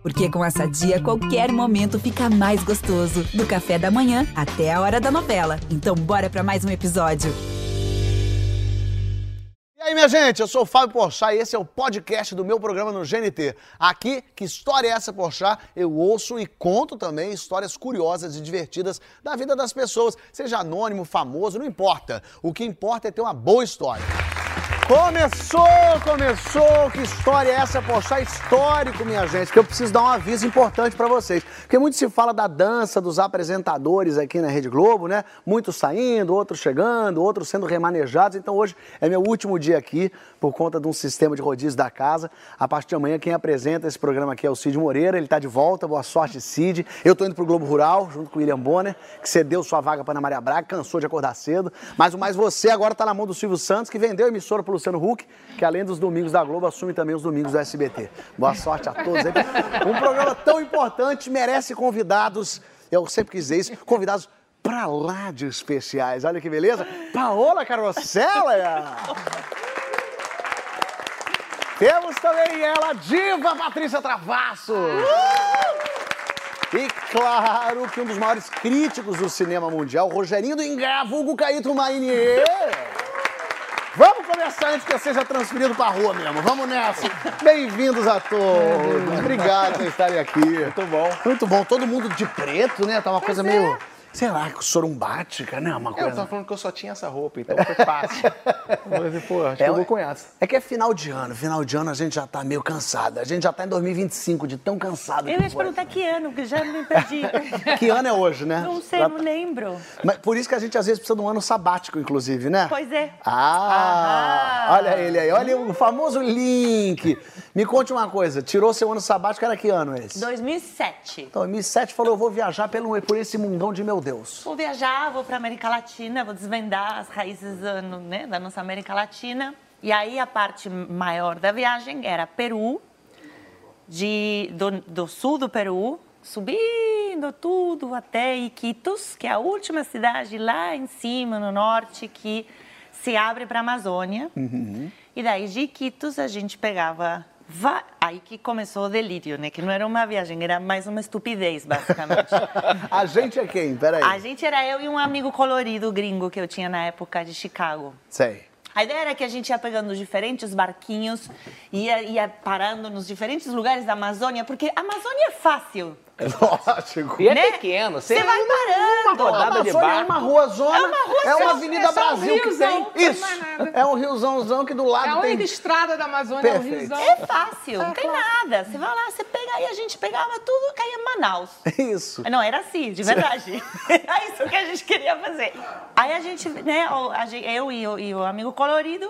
Porque com a Sadia, qualquer momento fica mais gostoso. Do café da manhã até a hora da novela. Então bora pra mais um episódio. E aí, minha gente, eu sou o Fábio Porchat e esse é o podcast do meu programa no GNT. Aqui, Que História é Essa, Porchat? Eu ouço e conto também histórias curiosas e divertidas da vida das pessoas. Seja anônimo, famoso, não importa. O que importa é ter uma boa história. Começou! Que história é essa, Porchat? Histórico, minha gente, porque eu preciso dar um aviso importante pra vocês. Porque muito se fala da dança dos apresentadores aqui na Rede Globo, né? Muitos saindo, outros chegando, outros sendo remanejados. Então hoje é meu último dia aqui, por conta de um sistema de rodízio da casa. A partir de amanhã, quem apresenta esse programa aqui é o Cid Moreira, ele tá de volta, boa sorte, Cid. Eu tô indo pro Globo Rural, junto com o William Bonner, que cedeu sua vaga pra Ana Maria Braga, cansou de acordar cedo. Mas o mais você agora tá na mão do Silvio Santos, que vendeu a emissora pro Luciano Huck, que além dos domingos da Globo, assume também os domingos do SBT. Boa sorte a todos aí. Um programa tão importante merece convidados, eu sempre quis dizer isso, convidados pra lá de especiais. Olha que beleza. Paola Carosella. Temos também ela, diva Patrícia Travassos. E claro que um dos maiores críticos do cinema mundial, Rogerinho do Engar, vulgo Caíto Mainier. Vamos começar antes que eu seja transferido pra rua mesmo. Vamos nessa. Bem-vindos a todos. Obrigado por estarem aqui. Muito bom. Muito bom. Todo mundo de preto, né? Tá uma coisa meio... Sei lá, sorumbática, né? Uma coisa... Eu tava falando que eu só tinha essa roupa, então foi fácil. Mas, pô, acho que eu vou com essa. É que é final de ano. Final de ano a gente já tá meio cansado. A gente já tá em 2025, de tão cansado. Eu ia te perguntar que ano, porque já me perdi. Que ano é hoje, né? Não sei, não lembro. Mas por isso que a gente às vezes precisa de um ano sabático, inclusive, né? Pois é. Olha ele aí. Olha o famoso link. Me conte uma coisa. Tirou seu ano sabático, era que ano esse? 2007. 2007 falou, eu vou viajar por esse mundão de meu Deus. Vou viajar, vou pra América Latina, vou desvendar as raízes da nossa América Latina. E aí a parte maior da viagem era Peru, do sul do Peru, subindo tudo até Iquitos, que é a última cidade lá em cima, no norte, que se abre para a Amazônia. Uhum. E daí de Iquitos a gente pegava... Aí que começou o delírio, né? Que não era uma viagem, era mais uma estupidez, basicamente. A gente é quem? Peraí. A gente era eu e um amigo colorido gringo que eu tinha na época de Chicago. Sei. A ideia era que a gente ia pegando diferentes barquinhos, ia parando nos diferentes lugares da Amazônia, porque a Amazônia é fácil. Lógico. E é né? pequeno. Você vai parando. Uma rodada de barco. É uma ruazona. É uma ruazona. É uma Avenida É só um Brasil que riozão, tem. não Isso. tem mais nada. É um riozãozão que do lado É a tem... única estrada da Amazônia, é o Perfeito. riozão. É fácil, não tem nada. Você vai lá, você pega, aí a gente pegava tudo, caía em Manaus. Isso. Não, era assim, de verdade. É isso que a gente queria fazer. Aí a gente, né, eu e o amigo colorido,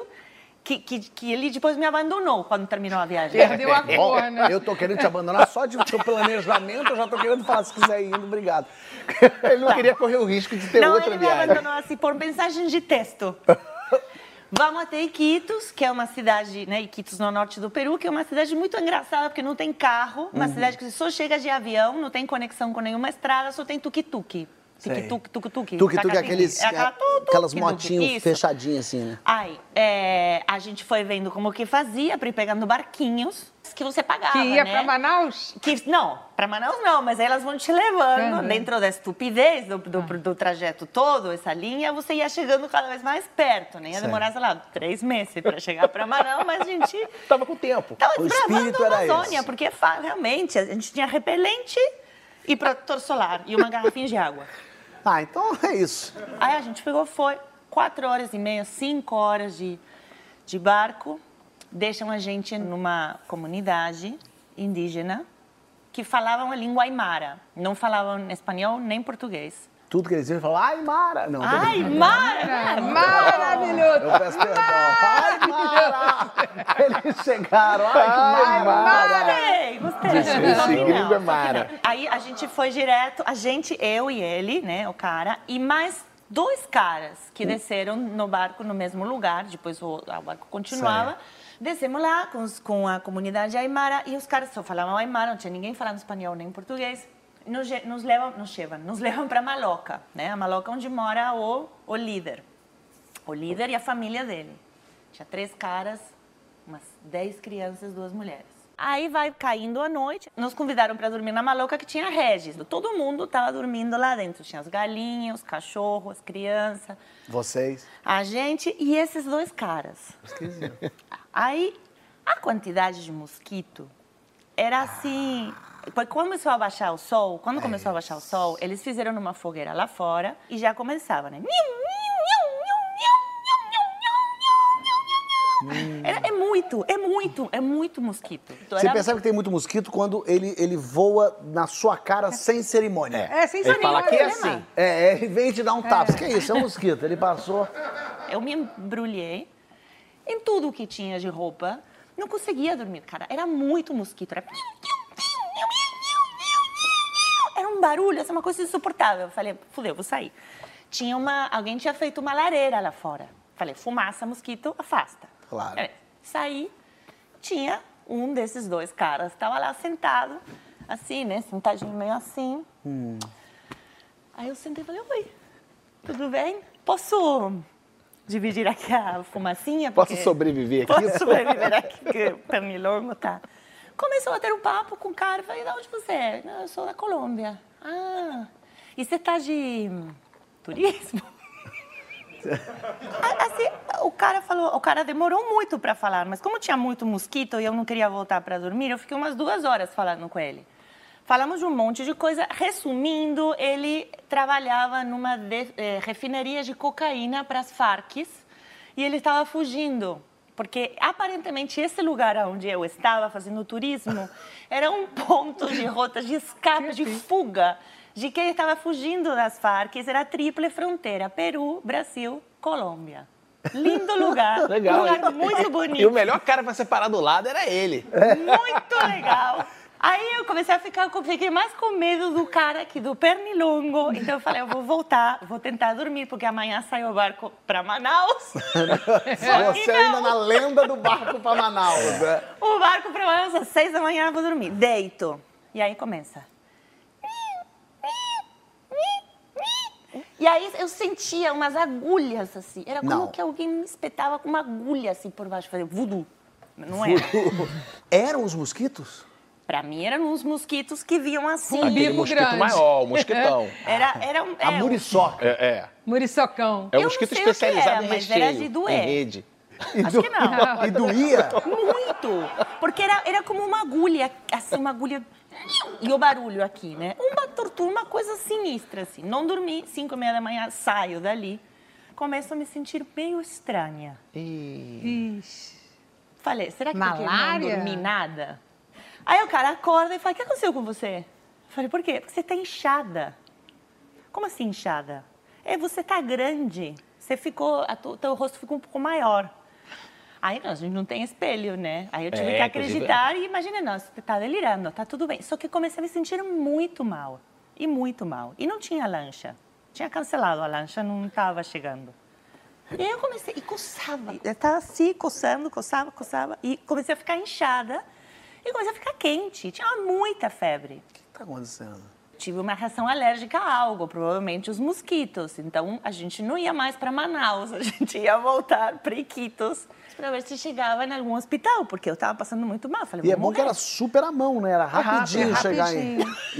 que ele depois me abandonou quando terminou a viagem. Perdeu a Bom, cor, né? eu tô querendo te abandonar só de seu planejamento, eu já tô querendo falar, se quiser ir indo, obrigado. Ele não queria correr o risco de ter Não, outra ele me viagem. abandonou assim por mensagem de texto. Vamos até Iquitos, que é uma cidade, né, Iquitos no norte do Peru, que é uma cidade muito engraçada, porque não tem carro, uma cidade que você só chega de avião, não tem conexão com nenhuma estrada, só tem tuk-tuk. Tuk-tuk. Tuk-tuk é aquelas motinhas isso. fechadinhas assim, né? Aí, a gente foi vendo como que fazia para ir pegando barquinhos que você pagava, Que ia né? pra Manaus? Não, para Manaus não, mas aí elas vão te levando dentro da estupidez do trajeto todo, essa linha, você ia chegando cada vez mais perto, né? Ia demorar, sei lá, 3 meses para chegar para Manaus, mas a gente... Tava com tempo. Tava O desbravando espírito a era Amazônia, esse. porque realmente a gente tinha repelente e protetor solar e uma garrafinha de água. Ah, então é isso. Aí a gente pegou, foi 4 horas e meia, 5 horas de barco, deixam a gente numa comunidade indígena que falavam a língua aimara, não falavam espanhol nem português. Tudo que eles iam falar, ai, Mara! Não, tô Ai, brincando. Mara! Maravilhoso! Eu peço perdão. Ai, Mara! Eles chegaram, ai, Mara! Gostei. Esse gringo é Não, Mara. Aí a gente foi direto, eu e ele, né, o cara, e mais 2 caras que desceram no barco no mesmo lugar, depois o barco continuava. Certo. Descemos lá com a comunidade aimara e os caras só falavam aimara, não tinha ninguém falando espanhol nem português. Nos levam para Maloca, né? A Maloca onde mora o líder. O líder e a família dele. Tinha 3 caras, umas 10 crianças, 2 mulheres. Aí vai caindo a noite, nos convidaram para dormir na maloca que tinha Regis. Todo mundo tava dormindo lá dentro. Tinha as galinhas, os cachorros, as crianças. Vocês? A gente e esses dois caras. Esquisito. Aí, a quantidade de mosquito era assim... Quando começou a baixar o sol, eles fizeram numa fogueira lá fora e já começava, né? É muito mosquito. Você percebe que tem muito mosquito quando ele voa na sua cara sem cerimônia. Sem Ele fala cerimônia, que é né, assim. mano? Ele vem te dar um tapa. Que é isso? É um mosquito. Ele passou... Eu me embrulhei em tudo que tinha de roupa. Não conseguia dormir, cara. Era muito mosquito. Era um barulho, essa é uma coisa insuportável. Eu falei, fudeu, vou sair. Alguém tinha feito uma lareira lá fora. Falei, fumaça, mosquito, afasta. Claro. Saí, tinha um desses dois caras, estava lá sentado, assim, né, sentadinho meio assim. Aí eu sentei e falei, oi, tudo bem? Posso dividir aqui a fumacinha? Posso sobreviver aqui? Posso sobreviver aqui, que o pernilongo tá... Começou a ter um papo com o cara, falei, de onde você é? Não, eu sou da Colômbia. Ah, e você tá de turismo? Assim, o cara demorou muito para falar, mas como tinha muito mosquito e eu não queria voltar para dormir, eu fiquei umas 2 horas falando com ele. Falamos de um monte de coisa. Resumindo, ele trabalhava numa refinaria de cocaína para as Farc e ele estava fugindo. Porque, aparentemente, esse lugar onde eu estava fazendo turismo era um ponto de rota de escape, de fuga, de quem estava fugindo das Farc. Era a tríplice fronteira, Peru, Brasil, Colômbia. Lindo lugar, Legal, um lugar hein? muito bonito. E o melhor cara para separar do lado era ele. Muito legal. Aí eu comecei a fiquei mais com medo do cara que do pernilongo. Então eu falei, eu vou voltar, vou tentar dormir, porque amanhã sai o barco para Manaus. Você ainda na lenda do barco para Manaus, né? O barco para Manaus às 6 da manhã, eu vou dormir. Deito. E aí começa. E aí eu sentia umas agulhas assim. Era como que alguém me espetava com uma agulha assim por baixo. Fazia voodoo. Não era. Eram os mosquitos? Pra mim eram uns mosquitos que vinham assim. Aquele bico mosquito grande. maior, o mosquitão. A muriçoca. Muriçocão. É um Eu mosquito não sei o que especializado era, em mas recheio, era de doer. em rede. Acho que não. E doía? Muito. Porque era como uma agulha, assim, uma agulha... E o barulho aqui, né? Uma tortura, uma coisa sinistra, assim. Não dormi, 5h30 da manhã, saio dali. Começo a me sentir meio estranha. Ixi. Falei, será que porque eu não Malária? dormi nada? Aí o cara acorda e fala, o que aconteceu com você? Falei, por quê? Porque você tá inchada. Como assim inchada? Você tá grande. Você ficou, teu rosto ficou um pouco maior. Aí a gente não tem espelho, né? Aí eu tive que acreditar e imaginei, não, você tá delirando, tá tudo bem. Só que comecei a me sentir muito mal. E muito mal. E não tinha lancha. Tinha cancelado a lancha, não estava chegando. E aí eu comecei, e coçava. Eu estava assim, coçando, coçava. E comecei a ficar inchada. E comecei a ficar quente. Tinha muita febre. O que está acontecendo? Tive uma reação alérgica a algo, provavelmente os mosquitos. Então, a gente não ia mais para Manaus, a gente ia voltar para Iquitos para ver se chegava em algum hospital, porque eu estava passando muito mal. Falei, E é bom que era super à mão, né? Era rapidinho chegar em...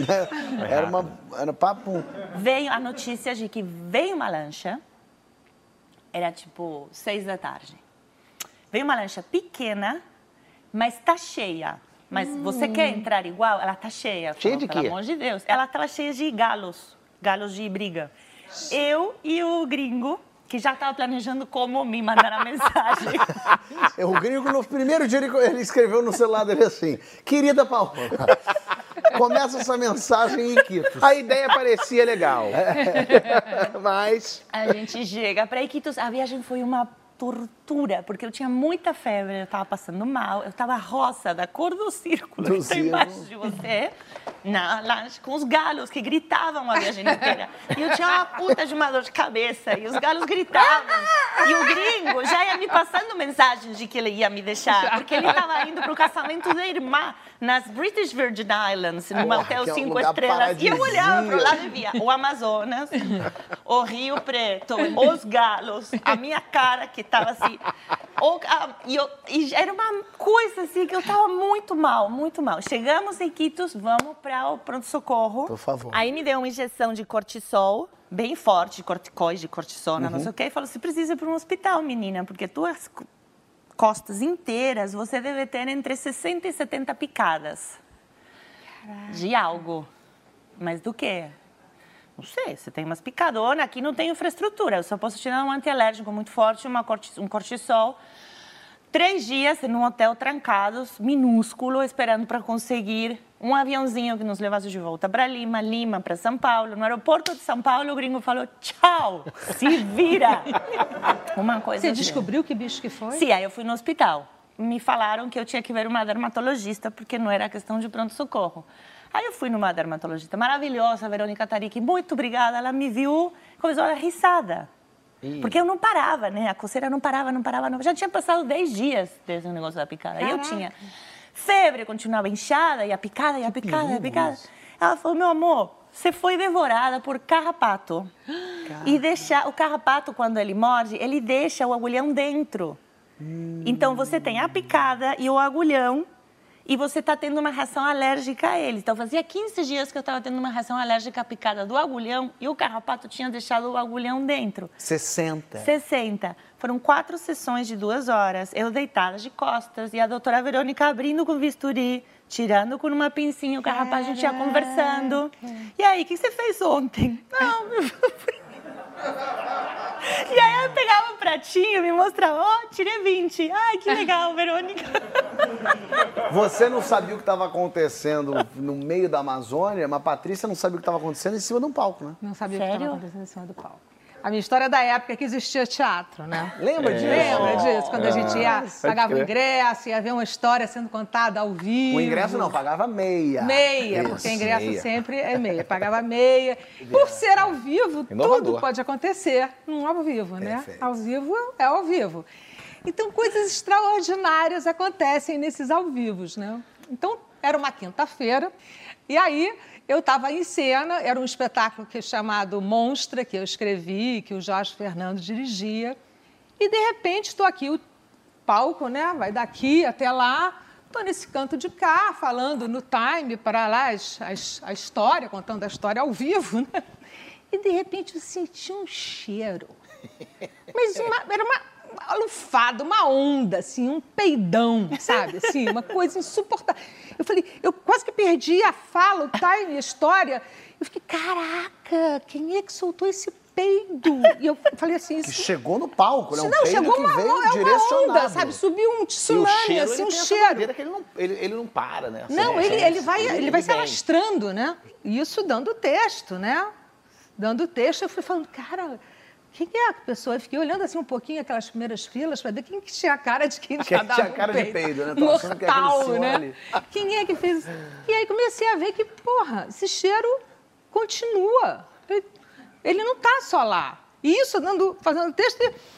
Era papo... Veio a notícia de que veio uma lancha, era tipo 6 da tarde. Veio uma lancha pequena, mas tá cheia. Mas você quer entrar igual? Ela tá cheia. Cheia de quê? Pelo amor de Deus. Ela tava cheia de galos de briga. Eu e o gringo, que já estava planejando como me mandar a mensagem. O gringo, no primeiro dia, ele escreveu no celular dele assim, querida Paola, começa essa mensagem em Iquitos. A ideia parecia legal. Mas... A gente chega para Iquitos, a viagem foi uma tortura, porque eu tinha muita febre, eu estava passando mal, eu estava rosa, da cor do círculo que está embaixo de você, na lancha, com os galos que gritavam a viagem inteira. E eu tinha uma puta de uma dor de cabeça, e os galos gritavam. E o gringo já ia me passando mensagens de que ele ia me deixar, porque ele estava indo para o casamento da irmã nas British Virgin Islands, num hotel 5 estrelas. E eu olhava para o lado e via o Amazonas, o Rio Preto, os galos, a minha cara que estava assim. E era uma coisa assim que eu estava muito mal, muito mal. Chegamos em Iquitos, vamos para o pronto-socorro. Por favor. Aí me deu uma injeção de cortisol, bem forte, de corticoide, de cortisona, não sei o quê. E falou, você precisa ir para um hospital, menina, porque tuas costas inteiras você deve ter entre 60 e 70 picadas. Caraca. De algo. Mas do quê? Não sei, você tem umas picadonas, aqui não tem infraestrutura. Eu só posso te dar um antialérgico muito forte, um cortisol. 3 dias num hotel trancados, minúsculo, esperando para conseguir um aviãozinho que nos levasse de volta para Lima, Lima para São Paulo. No aeroporto de São Paulo, o gringo falou, tchau, se vira. Uma coisa Você assim. descobriu que bicho que foi? Sim, aí eu fui no hospital. Me falaram que eu tinha que ver uma dermatologista, porque não era questão de pronto-socorro. Aí eu fui numa dermatologista maravilhosa, Verônica Tariq, muito obrigada. Ela me viu, começou a dar risada. Porque eu não parava, né? A coceira não parava. Já tinha passado 10 dias desde o negócio da picada. Caraca. E eu tinha febre, continuava inchada, e a picada. Ela falou, meu amor, você foi devorada por carrapato. E o carrapato, quando ele morde, ele deixa o agulhão dentro. Então, você tem a picada e o agulhão, e você está tendo uma reação alérgica a ele. Então, fazia 15 dias que eu estava tendo uma reação alérgica à picada do agulhão e o carrapato tinha deixado o agulhão dentro. 60. Foram 4 sessões de 2 horas, eu deitada de costas e a doutora Verônica abrindo com bisturi, tirando com uma pincinha o carrapato, a gente ia conversando. E aí, o que você fez ontem? Não, meu filho. E aí eu pegava um pratinho, me mostrava, tirei 20. Ai, que legal, Verônica. Você não sabia o que estava acontecendo no meio da Amazônia, mas a Patrícia não sabia o que estava acontecendo em cima de um palco, né? Não sabia o que estava acontecendo em cima do palco. A minha história é da época que existia teatro, né? Lembra disso? Lembra disso? Quando a gente ia, pagava o ingresso, ia ver uma história sendo contada ao vivo. O ingresso não, pagava meia. Meia, isso, porque ingresso meia. sempre é meia. Pagava meia. Por ser ao vivo, Inovador. tudo pode acontecer ao vivo, né? Perfeito. Ao vivo é ao vivo. Então, coisas extraordinárias acontecem nesses ao vivos, né? Então, era uma quinta-feira, e aí eu estava em cena, era um espetáculo chamado Monstra, que eu escrevi, que o Jorge Fernando dirigia, e de repente estou aqui, o palco, né, vai daqui até lá, estou nesse canto de cá, falando no time para lá a história, contando a história ao vivo, né? E de repente eu senti um cheiro, mas era uma lufada, uma onda, assim, um peidão, sabe? Assim, uma coisa insuportável. Eu falei, eu quase que perdi a fala, o time, a história. Eu fiquei, caraca, quem é que soltou esse peido? E eu falei assim... Que chegou no palco, né? Um não, peido chegou que uma veio direcionado. onda, sabe? Subiu um tsunami, assim, um cheiro. Que ele não para, né? Não, ele vai se alastrando, né? Isso dando texto, né? Dando texto, eu fui falando, cara... Quem é a pessoa? Eu fiquei olhando assim um pouquinho aquelas primeiras filas para ver quem que tinha a cara de quem tinha dado tinha cara de peido, né? Tô achando que é mortal, aquele senhor né? ali. Quem é que fez isso? E aí comecei a ver que, porra, esse cheiro continua. Ele não está só lá. E isso, fazendo texto,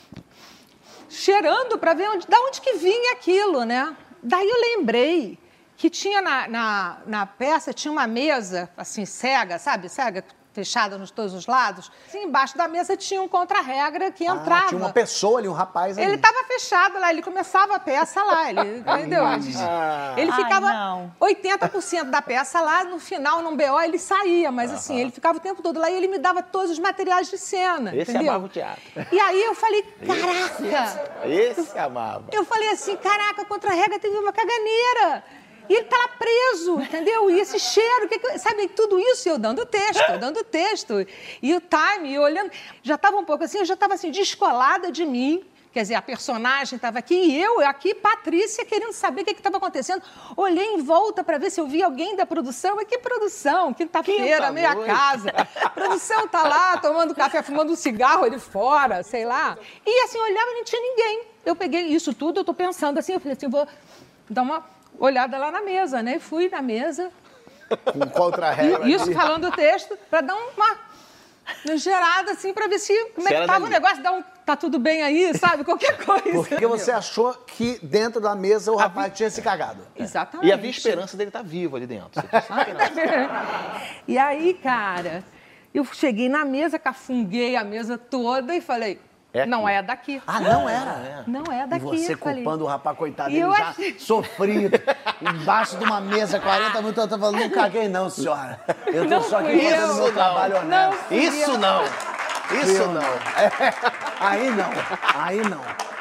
cheirando para ver da onde que vinha aquilo, né? Daí eu lembrei que tinha na peça, tinha uma mesa, assim, cega, sabe? Cega, fechada nos todos os lados. Assim, embaixo da mesa tinha um contra-regra que entrava. Tinha uma pessoa ali, um rapaz ali. Ele estava fechado lá, ele começava a peça lá, entendeu? Ele ficava 80% da peça lá, no final, num BO, ele saía, mas assim, ele ficava o tempo todo lá e ele me dava todos os materiais de cena, entendeu? amava o teatro. E aí eu falei, caraca! Esse amava. Eu falei assim, caraca, a contra-regra teve uma caganeira. E ele tá lá preso, entendeu? E esse cheiro, sabe, tudo isso, eu dando texto. E o time, eu olhando, já estava um pouco assim, eu já estava assim, descolada de mim. Quer dizer, a personagem estava aqui e eu aqui, Patrícia, querendo saber o que estava acontecendo. Olhei em volta para ver se eu via alguém da produção. Mas que produção? Quinta-feira, meia casa. A produção tá lá, tomando café, fumando um cigarro ali fora, sei lá. E assim, olhava e não tinha ninguém. Eu peguei isso tudo, eu tô pensando assim, eu falei assim, vou dar uma olhada lá na mesa, né? E fui na mesa. Com contra-regra. Isso, falando o texto, para dar uma gerada, assim, para ver como é que estava o negócio, dar um tá tudo bem aí, sabe? Qualquer coisa. Porque você achou que dentro da mesa o rapaz tinha se cagado. Exatamente. E havia esperança dele estar vivo ali dentro. Você tinha esperança. E aí, cara, eu cheguei na mesa, cafunguei a mesa toda e falei, não é daqui. Ah, não era? Não é daqui. E você eu falei. culpando o rapaz, coitado, E ele eu já achei- sofrido, embaixo de uma mesa, 40 minutos, eu tô falando, não caguei não, senhora. Eu tô Não só aqui fui fazendo eu. meu trabalho Não honesto. fui Isso eu. não! Isso não! Aí não, aí não.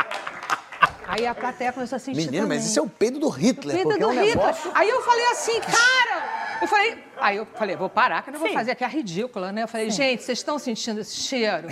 Aí a plateia começou a sentir Menino, também. mas isso é o peido do Hitler, Vida porque do é um Hitler. negócio... Aí eu falei assim, cara... Aí eu falei, vou parar, que eu não vou fazer aqui a ridícula, né? Eu falei, gente, vocês estão sentindo esse cheiro?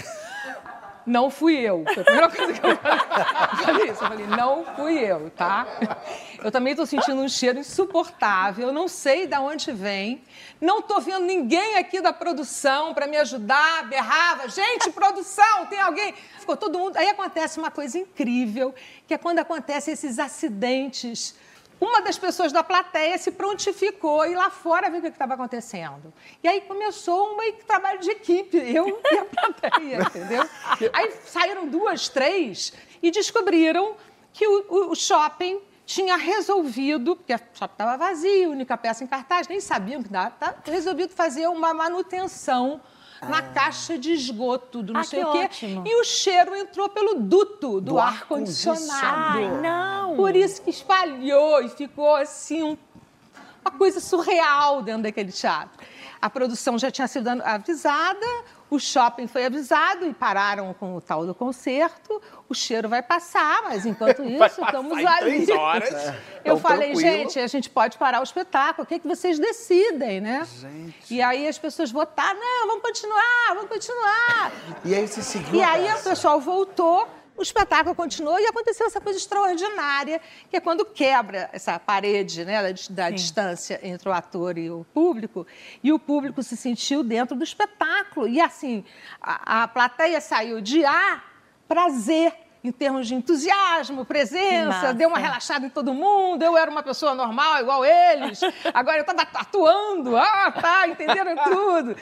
Não fui eu. Foi a primeira coisa que eu falei isso. Eu falei, não fui eu, tá? Eu também estou sentindo um cheiro insuportável, eu não sei de onde vem. Não estou vendo ninguém aqui da produção para me ajudar, berrava. Gente, produção, tem alguém? Ficou todo mundo... Aí acontece uma coisa incrível, que é quando acontecem esses acidentes. Uma das pessoas da plateia se prontificou e lá fora viu o que estava acontecendo. E aí começou um trabalho de equipe, eu e a plateia, entendeu? Aí saíram 2, 3 e descobriram que o shopping tinha resolvido, porque o shopping estava vazio, única peça em cartaz, nem sabiam que dava, tá? Resolvido fazer uma manutenção na caixa de esgoto do não sei que o quê. ótimo. E o cheiro entrou pelo duto do ar-condicionado. ar-condicionado. Ai, não! Por isso que espalhou e ficou assim, uma coisa surreal dentro daquele teatro. A produção já tinha sido avisada, o shopping foi avisado e pararam com o tal do concerto. O cheiro vai passar, mas enquanto isso, estamos em ali. 3 horas. Eu Então, falei, tranquilo. gente, a gente pode parar o espetáculo, o que vocês decidem, né? Gente. E aí as pessoas votaram, não, vamos continuar. E aí você seguiu E a aí o peça. pessoal voltou, o espetáculo continuou e aconteceu essa coisa extraordinária, que é quando quebra essa parede, né, da distância entre o ator e o público se sentiu dentro do espetáculo. E assim, a plateia saiu de A para Z, em termos de entusiasmo, Que presença, massa. deu uma relaxada em todo mundo, eu era uma pessoa normal, igual eles, agora eu estava atuando, tá, entenderam tudo.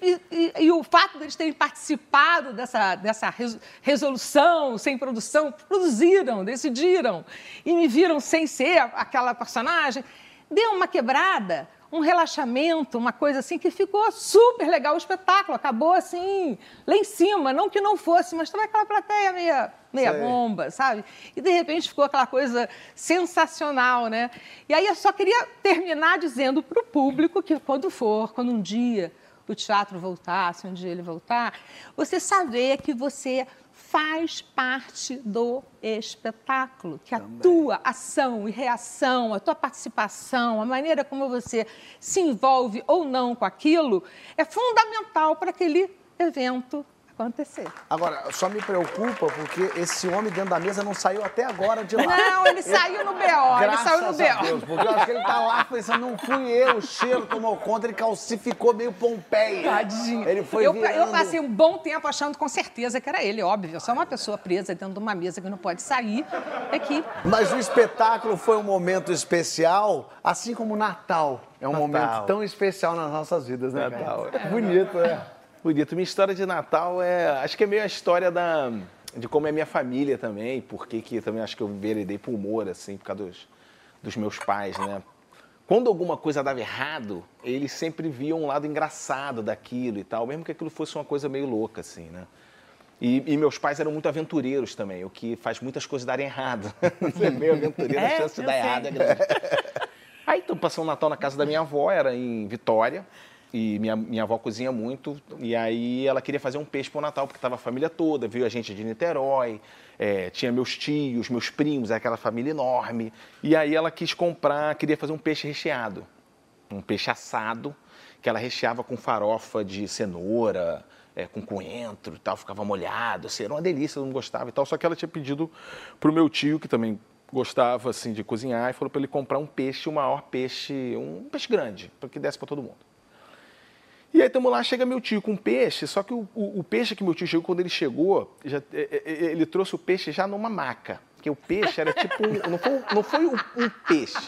E o fato deles terem participado dessa resolução, sem produção, produziram, decidiram, e me viram sem ser aquela personagem, deu uma quebrada, um relaxamento, uma coisa assim que ficou super legal o espetáculo, acabou assim, lá em cima, não que não fosse, mas estava aquela plateia meia Sei. bomba, sabe? E de repente ficou aquela coisa sensacional, né? E aí eu só queria terminar dizendo para o público que quando um dia o teatro voltar, se um dia ele voltar, você saber que você faz parte do espetáculo, que a tua ação e reação, a tua participação, a maneira como você se envolve ou não com aquilo, é fundamental para aquele evento acontecer. Agora, só me preocupa porque esse homem dentro da mesa não saiu até agora de lá. Não, ele saiu no B.O., ele saiu no Graças a B.O. Deus, porque eu acho que ele tá lá pensando, não fui eu, o cheiro tomou conta, ele calcificou meio Pompeia. Tadinho. Ele foi eu virando... passei um bom tempo achando com certeza que era ele, óbvio. Eu sou uma pessoa presa dentro de uma mesa que não pode sair aqui. Mas o espetáculo foi um momento especial, assim como o Natal é um momento tão especial nas nossas vidas, né, Natal. cara? Bonito, né? Bonito. Minha história de Natal acho que é meio a história de como é minha família também, porque que também acho que eu enveredei pro humor, assim, por causa dos meus pais, né? Quando alguma coisa dava errado, eles sempre viam um lado engraçado daquilo e tal, mesmo que aquilo fosse uma coisa meio louca, assim, né? E meus pais eram muito aventureiros também, o que faz muitas coisas darem errado. Você é meio aventureiro, a chance de eu dar sei. errado é grande. Aí, então, passei o Natal na casa da minha avó, era em Vitória, e minha avó cozinha muito, e aí ela queria fazer um peixe para o Natal, porque estava a família toda, veio a gente de Niterói, tinha meus tios, meus primos, aquela família enorme, e aí ela queria fazer um peixe recheado, um peixe assado, que ela recheava com farofa de cenoura, com coentro e tal, ficava molhado, assim, era uma delícia, todo mundo gostava e tal, só que ela tinha pedido pro meu tio, que também gostava, assim, de cozinhar, e falou para ele comprar um peixe, um peixe grande, para que desse para todo mundo. E aí estamos lá, chega meu tio com peixe, só que o peixe que meu tio chegou, quando ele chegou, ele trouxe o peixe já numa maca, porque o peixe era tipo, não foi um peixe,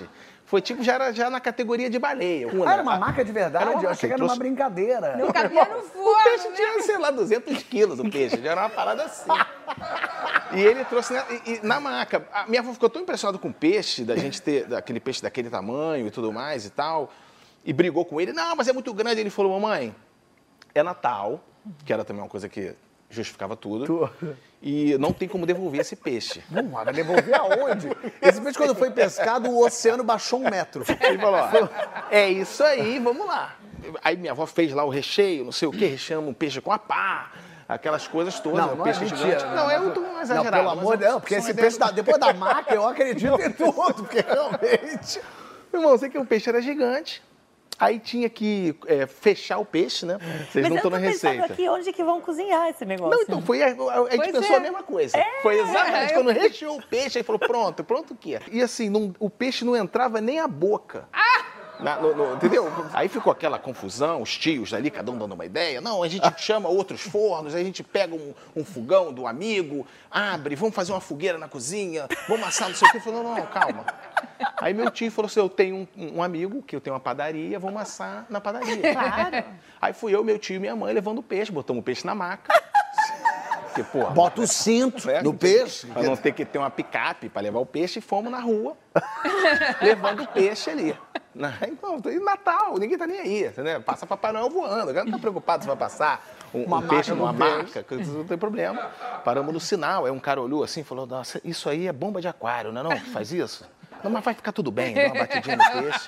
Foi tipo, já na categoria de baleia. Era uma maca de verdade? Era uma Eu maca, achei que era uma brincadeira. Não cabia no forno, O peixe né? tinha, sei lá, 200 quilos, o peixe. Já era uma parada assim. E ele trouxe na maca. A minha avó ficou tão impressionada com o peixe, da gente ter aquele peixe daquele tamanho e tudo mais e tal, e brigou com ele. Não, mas é muito grande. Ele falou, mamãe, é Natal, que era também uma coisa que justificava tudo. E não tem como devolver esse peixe. Não, vai devolver aonde? Esse peixe, quando foi pescado, o oceano baixou 1 metro. Ele falou, ó, é isso aí, vamos lá. Aí minha avó fez lá o recheio, não sei o quê, recheamos um peixe com a pá, aquelas coisas todas. Não, não peixe é mentira. gigante. Não, é muito mais Não, exagerado. pelo amor de Deus, porque esse peixe, depois da maca, eu acredito em tudo, porque realmente... Meu irmão, eu sei que o peixe era gigante. Aí tinha que fechar o peixe, né? Vocês não estão na receita. Mas eu tô pensando aqui onde que vão cozinhar esse negócio. Não, então, a gente pensou a mesma coisa. Foi exatamente quando recheou o peixe, aí falou, pronto o quê? E assim, o peixe não entrava nem a boca. Entendeu? Aí ficou aquela confusão, os tios ali, cada um dando uma ideia. Não, a gente chama outros fornos, a gente pega um fogão do amigo, abre, vamos fazer uma fogueira na cozinha, vamos assar não sei o quê. Falou, não, calma. Aí meu tio falou assim, eu tenho um amigo, que eu tenho uma padaria, vamos assar na padaria. Claro. Aí fui eu, meu tio e minha mãe levando o peixe, botamos o peixe na maca. Porque, porra, Bota o cinto no peixe. pra não ter que ter uma picape para levar o peixe, e fomos na rua, levando o peixe ali. Então, e Natal, ninguém tá nem aí, entendeu? Passa Papai Noel voando, agora não tá preocupado se vai passar um peixe numa maca, não tem problema. Paramos no sinal, aí um cara olhou assim e falou, nossa, isso aí é bomba de aquário, não é não? Faz isso? Não, mas vai ficar tudo bem, dá uma batidinha no peixe.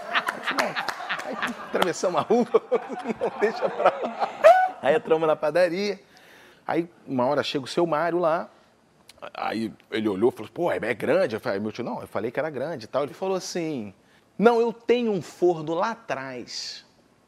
Aí atravessamos a rua, não deixa pra lá. Aí entramos na padaria. Aí, uma hora chega o seu Mário lá, aí ele olhou e falou, pô, é grande? Eu falei, meu tio, não, eu falei que era grande e tal. Ele falou assim, não, eu tenho um forno lá atrás,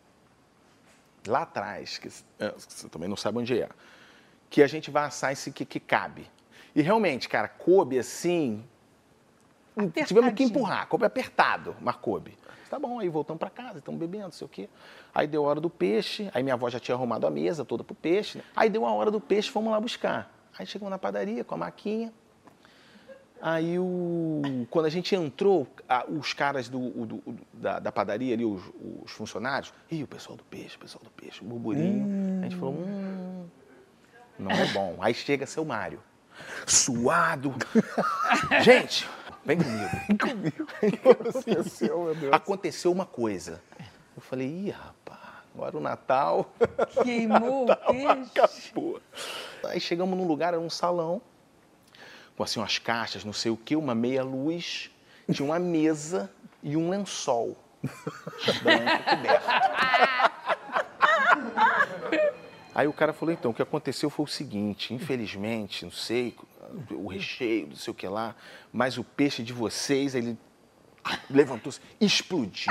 que você também não sabe onde é, que a gente vai assar esse que cabe. E realmente, cara, coube assim, tivemos que empurrar, coube apertado, mas coube. Tá bom, aí voltamos para casa, estamos bebendo, não sei o quê. Aí deu a hora do peixe, aí minha avó já tinha arrumado a mesa toda pro peixe, né? Aí deu a hora do peixe, fomos lá buscar. Aí chegamos na padaria com a maquinha. Aí, quando a gente entrou, os caras da padaria ali, os funcionários, o pessoal do peixe, burburinho. A gente falou, não é bom. Aí chega seu Mário, suado. Gente, vem comigo. O que aconteceu, meu Deus? Aconteceu uma coisa. Eu falei, ih, rapaz, agora o Natal... Queimou o peixe. Acabou. Aí chegamos num lugar, era um salão, com assim umas caixas, não sei o quê, uma meia luz, tinha uma mesa e um lençol branco coberto. Aí o cara falou, então, o que aconteceu foi o seguinte, infelizmente, não sei, o recheio, não sei o que lá, mas o peixe de vocês, ele levantou-se, explodiu.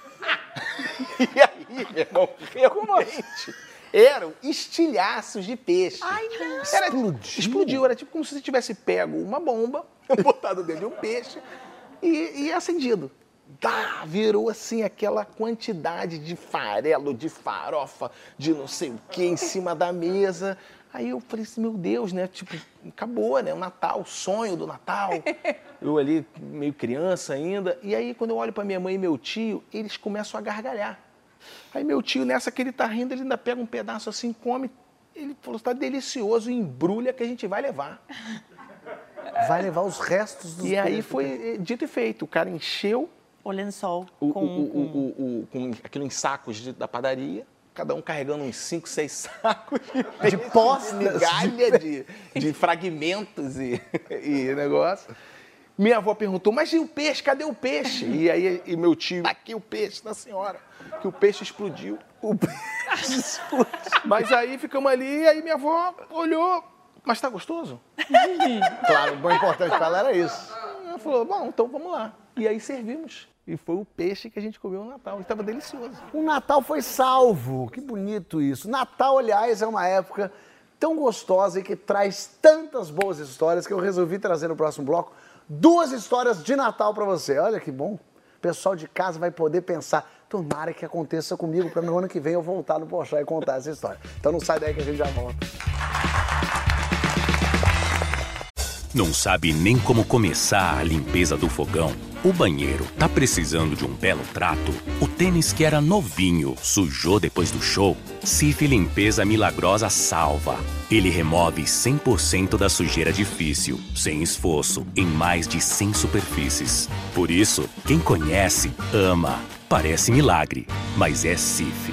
E aí, meu irmão, realmente, eram estilhaços de peixe. Ai, não. Explodiu, era tipo como se você tivesse pego uma bomba, botado dentro de um peixe e acendido. Virou assim aquela quantidade de farelo, de farofa, de não sei o que em cima da mesa. Aí eu falei assim, meu Deus, né? Tipo, acabou, né? O Natal, o sonho do Natal. Eu ali, meio criança ainda. E aí, quando eu olho para minha mãe e meu tio, eles começam a gargalhar. Aí meu tio, nessa que ele tá rindo, ele ainda pega um pedaço assim, come. Ele falou, tá delicioso, embrulha que a gente vai levar. Vai levar os restos dos E aí foi dito e feito. O cara encheu O lençol com aquilo em sacos da padaria, cada um carregando uns 5, 6 sacos de postas, migalha, de fragmentos e negócio. Minha avó perguntou, mas e o peixe? Cadê o peixe? E aí meu tio, aqui o peixe da senhora, que o peixe explodiu. O peixe explodiu. Mas aí ficamos ali, aí minha avó olhou, mas tá gostoso? Claro, o importante para ela era isso. Ela falou, bom, então vamos lá. E aí servimos. E foi o peixe que a gente comeu no Natal. Estava delicioso. O Natal foi salvo. Que bonito isso. Natal, aliás, é uma época tão gostosa e que traz tantas boas histórias que eu resolvi trazer no próximo bloco 2 histórias de Natal para você. Olha que bom. O pessoal de casa vai poder pensar, tomara que aconteça comigo para no ano que vem eu voltar no Porchat e contar essa história. Então não sai daí que a gente já volta. Não sabe nem como começar a limpeza do fogão? O banheiro tá precisando de um belo trato? O tênis que era novinho sujou depois do show? Cif Limpeza Milagrosa salva. Ele remove 100% da sujeira difícil, sem esforço, em mais de 100 superfícies. Por isso, quem conhece, ama. Parece milagre, mas é Cif.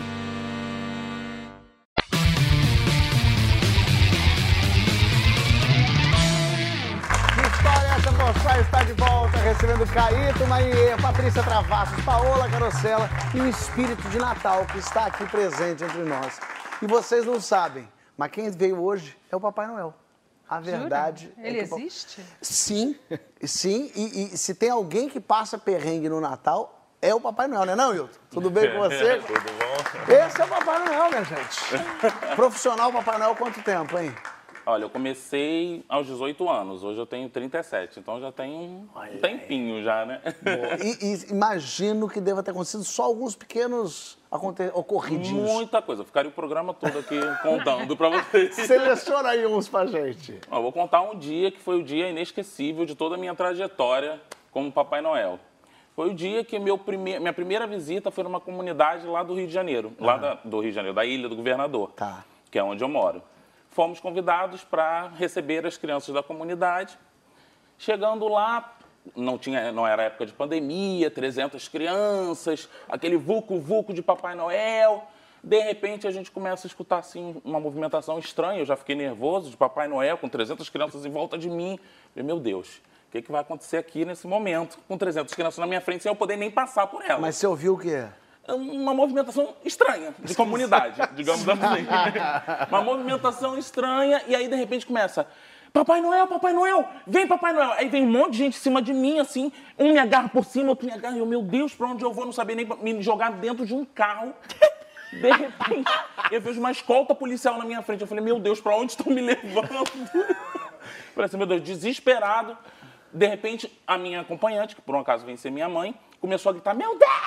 Está de volta, recebendo Caíto Maie, Patrícia Travassos, Paola Carosella e o espírito de Natal que está aqui presente entre nós. E vocês não sabem, mas quem veio hoje é o Papai Noel. A verdade Jura? Ele existe? Sim, sim. E se tem alguém que passa perrengue no Natal, é o Papai Noel, não é, Wilton? Tudo bem com você? Tudo bom? Esse é o Papai Noel, minha gente. Profissional Papai Noel, quanto tempo, hein? Olha, eu comecei aos 18 anos, hoje eu tenho 37, então já tem um tempinho já, né? E imagino que deva ter acontecido só alguns pequenos ocorridinhos. Muita coisa, eu ficaria o programa todo aqui contando pra vocês. Seleciona aí uns pra gente. Eu vou contar um dia que foi o dia inesquecível de toda a minha trajetória como Papai Noel. Foi o dia que minha primeira visita foi numa comunidade lá do Rio de Janeiro, do Rio de Janeiro, da Ilha do Governador, que é onde eu moro. Fomos convidados para receber as crianças da comunidade. Chegando lá, não era época de pandemia, 300 crianças, aquele vulco-vulco de Papai Noel. De repente, a gente começa a escutar assim, uma movimentação estranha. Eu já fiquei nervoso de Papai Noel, com 300 crianças em volta de mim. Falei, meu Deus, o que vai acontecer aqui nesse momento? Com 300 crianças na minha frente, sem eu poder nem passar por elas. Mas você ouviu o quê? Uma movimentação estranha de comunidade, digamos assim. Uma movimentação estranha e aí, de repente, começa... Papai Noel, vem Papai Noel. Aí vem um monte de gente em cima de mim, assim, um me agarra por cima, outro me agarra. E eu, meu Deus, pra onde eu vou? Não sabia nem me jogar dentro de um carro. De repente, eu vejo uma escolta policial na minha frente. Eu falei, meu Deus, pra onde estão me levando? Falei assim, meu Deus, desesperado. De repente, a minha acompanhante, que por um acaso vem ser minha mãe, começou a gritar, meu Deus!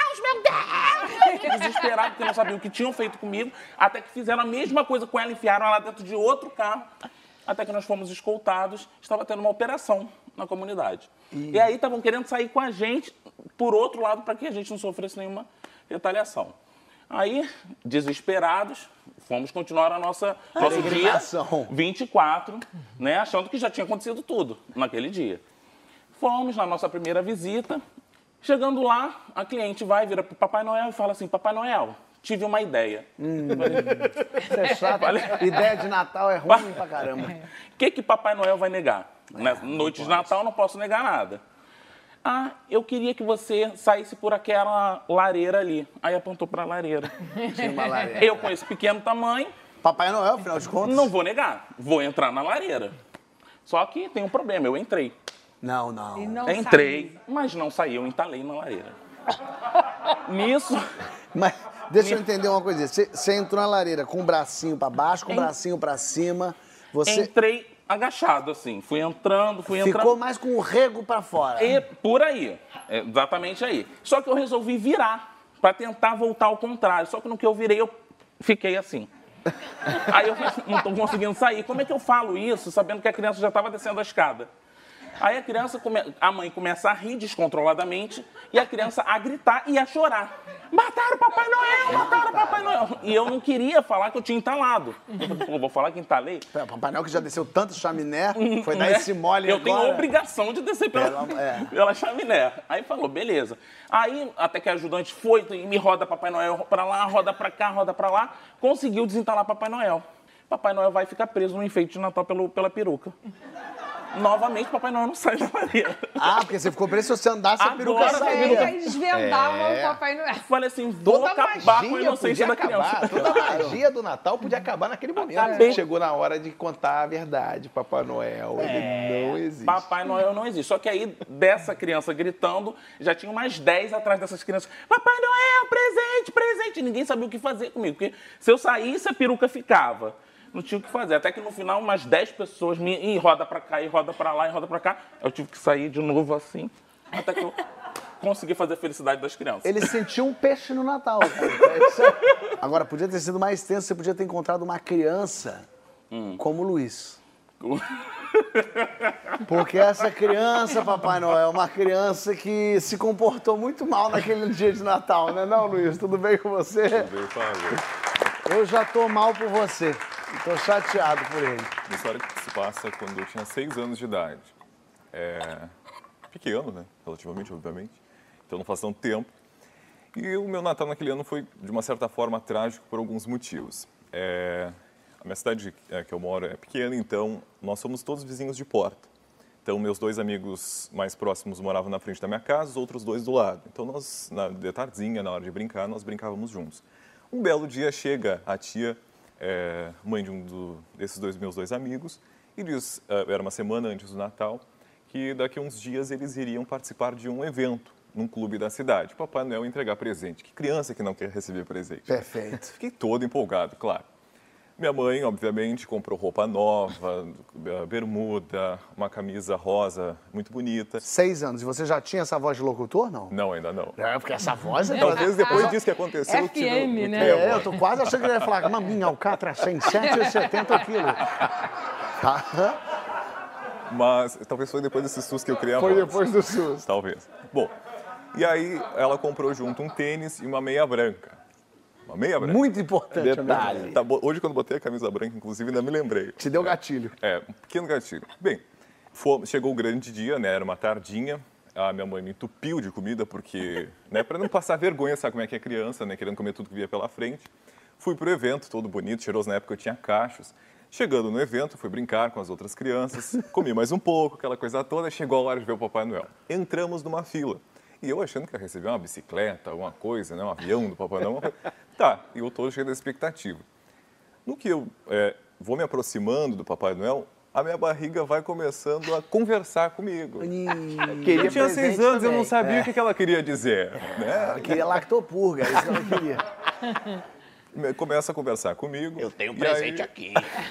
Desesperado, porque não sabia o que tinham feito comigo, até que fizeram a mesma coisa com ela, enfiaram ela dentro de outro carro, até que nós fomos escoltados, estava tendo uma operação na comunidade. E aí estavam querendo sair com a gente, por outro lado, para que a gente não sofresse nenhuma retaliação. Aí, desesperados, fomos continuar nosso dia 24, né, achando que já tinha acontecido tudo naquele dia. Fomos na nossa primeira visita. Chegando lá, a cliente vira para o Papai Noel e fala assim, Papai Noel, tive uma ideia. Isso é chato. Ideia de Natal é ruim pra caramba. O que Papai Noel vai negar? Na noite de Natal não posso negar nada. Ah, eu queria que você saísse por aquela lareira ali. Aí apontou para a lareira. Tinha uma lareira. Eu com esse pequeno tamanho... Papai Noel, afinal de contas? Não vou negar, vou entrar na lareira. Só que tem um problema, eu entrei. Não. Entrei, mas não saí, eu entalei na lareira. Nisso... Mas deixa eu entender uma coisa. Você entrou na lareira com o bracinho pra baixo, com o bracinho pra cima. Você... Entrei agachado, assim. Fui entrando. Ficou mais com o rego pra fora. E por aí. Exatamente aí. Só que eu resolvi virar pra tentar voltar ao contrário. Só que no que eu virei, eu fiquei assim. Aí eu não tô conseguindo sair. Como é que eu falo isso, sabendo que a criança já estava descendo a escada? Aí a mãe começa a rir descontroladamente e a criança a gritar e a chorar. Mataram o Papai Noel, mataram o Papai Noel. E eu não queria falar que eu tinha entalado. Eu falei, vou falar que entalei. O Papai Noel que já desceu tanto chaminé, foi dar esse mole eu agora. Eu tenho a obrigação de descer pela chaminé. Aí falou, beleza. Aí até que a ajudante foi e me roda Papai Noel pra lá, roda pra cá, roda pra lá. Conseguiu desentalar Papai Noel. Papai Noel vai ficar preso no enfeite de Natal pela peruca. Novamente, Papai Noel não sai da lareira. Ah, porque você ficou preso se você andasse, a peruca saía. Eles desvendavam o Papai Noel. Falei assim, vou acabar com a inocência da criança. Toda a magia do Natal podia acabar naquele momento. Chegou na hora de contar a verdade. Papai Noel, ele não existe. Papai Noel não existe. Só que aí, dessa criança gritando, já tinha mais 10 atrás dessas crianças. Papai Noel, presente, presente. Ninguém sabia o que fazer comigo. Porque se eu saísse, a peruca ficava. Não tinha o que fazer. Até que no final, umas 10 pessoas me roda pra cá, e roda pra lá, e roda pra cá. Eu tive que sair de novo assim, até que eu consegui fazer a felicidade das crianças. Ele sentiu um peixe no Natal, cara. Agora, podia ter sido mais tenso, você podia ter encontrado uma criança como o Luiz. Porque essa criança, Papai Noel, é uma criança que se comportou muito mal naquele dia de Natal, né não, Luiz? Tudo bem com você? Tudo bem, Fábio. Eu já tô mal por você. Tô chateado por ele. Uma história que se passa quando eu tinha 6 anos de idade. Pequeno, né? Relativamente, obviamente. Então não faz tanto tempo. E o meu Natal naquele ano foi, de uma certa forma, trágico por alguns motivos. A minha cidade que eu moro é pequena, então nós somos todos vizinhos de porta. Então, meus 2 amigos mais próximos moravam na frente da minha casa, os outros 2 do lado. Então, nós, de tardinha, na hora de brincar, nós brincávamos juntos. Um belo dia chega a tia, mãe de desses meus 2 amigos, e diz, era uma semana antes do Natal, que daqui a uns dias eles iriam participar de um evento num clube da cidade. Papai Noel ia entregar presente. Que criança que não quer receber presente? Perfeito. Fiquei todo empolgado, claro. Minha mãe, obviamente, comprou roupa nova, bermuda, uma camisa rosa muito bonita. 6 anos. E você já tinha essa voz de locutor, não? Não, ainda não. Porque essa voz é... Talvez depois disso que aconteceu... eu tive FM, né? eu tô quase achando que ele ia falar, maminha, Alcatra, 170 quilos. Mas talvez foi depois desse susto que eu criei a Foi voz. depois do susto. Talvez. Bom, e aí ela comprou junto um tênis e uma meia branca. Uma meia branca. Muito importante. Detalhe. Tá, hoje, quando botei a camisa branca, inclusive, ainda me lembrei. Te deu gatilho. Um pequeno gatilho. Bem, chegou o grande dia, né? Era uma tardinha. A minha mãe me entupiu de comida, porque, né, para não passar vergonha, sabe como é que é criança, né? Querendo comer tudo que via pela frente. Fui pro evento, todo bonito, cheiroso. Na época eu tinha cachos. Chegando no evento, fui brincar com as outras crianças, comi mais um pouco, aquela coisa toda. Chegou a hora de ver o Papai Noel. Entramos numa fila. E eu achando que ia receber uma bicicleta, alguma coisa, né? Um avião do Papai Noel. Tá, e eu tô cheio da expectativa. No que eu vou me aproximando do Papai Noel, a minha barriga vai começando a conversar comigo. Eu tinha 6 anos, eu não sabia o que ela queria dizer. Né? Ela queria lactopurga, é isso que ela queria. Começa a conversar comigo. Eu tenho um presente aqui.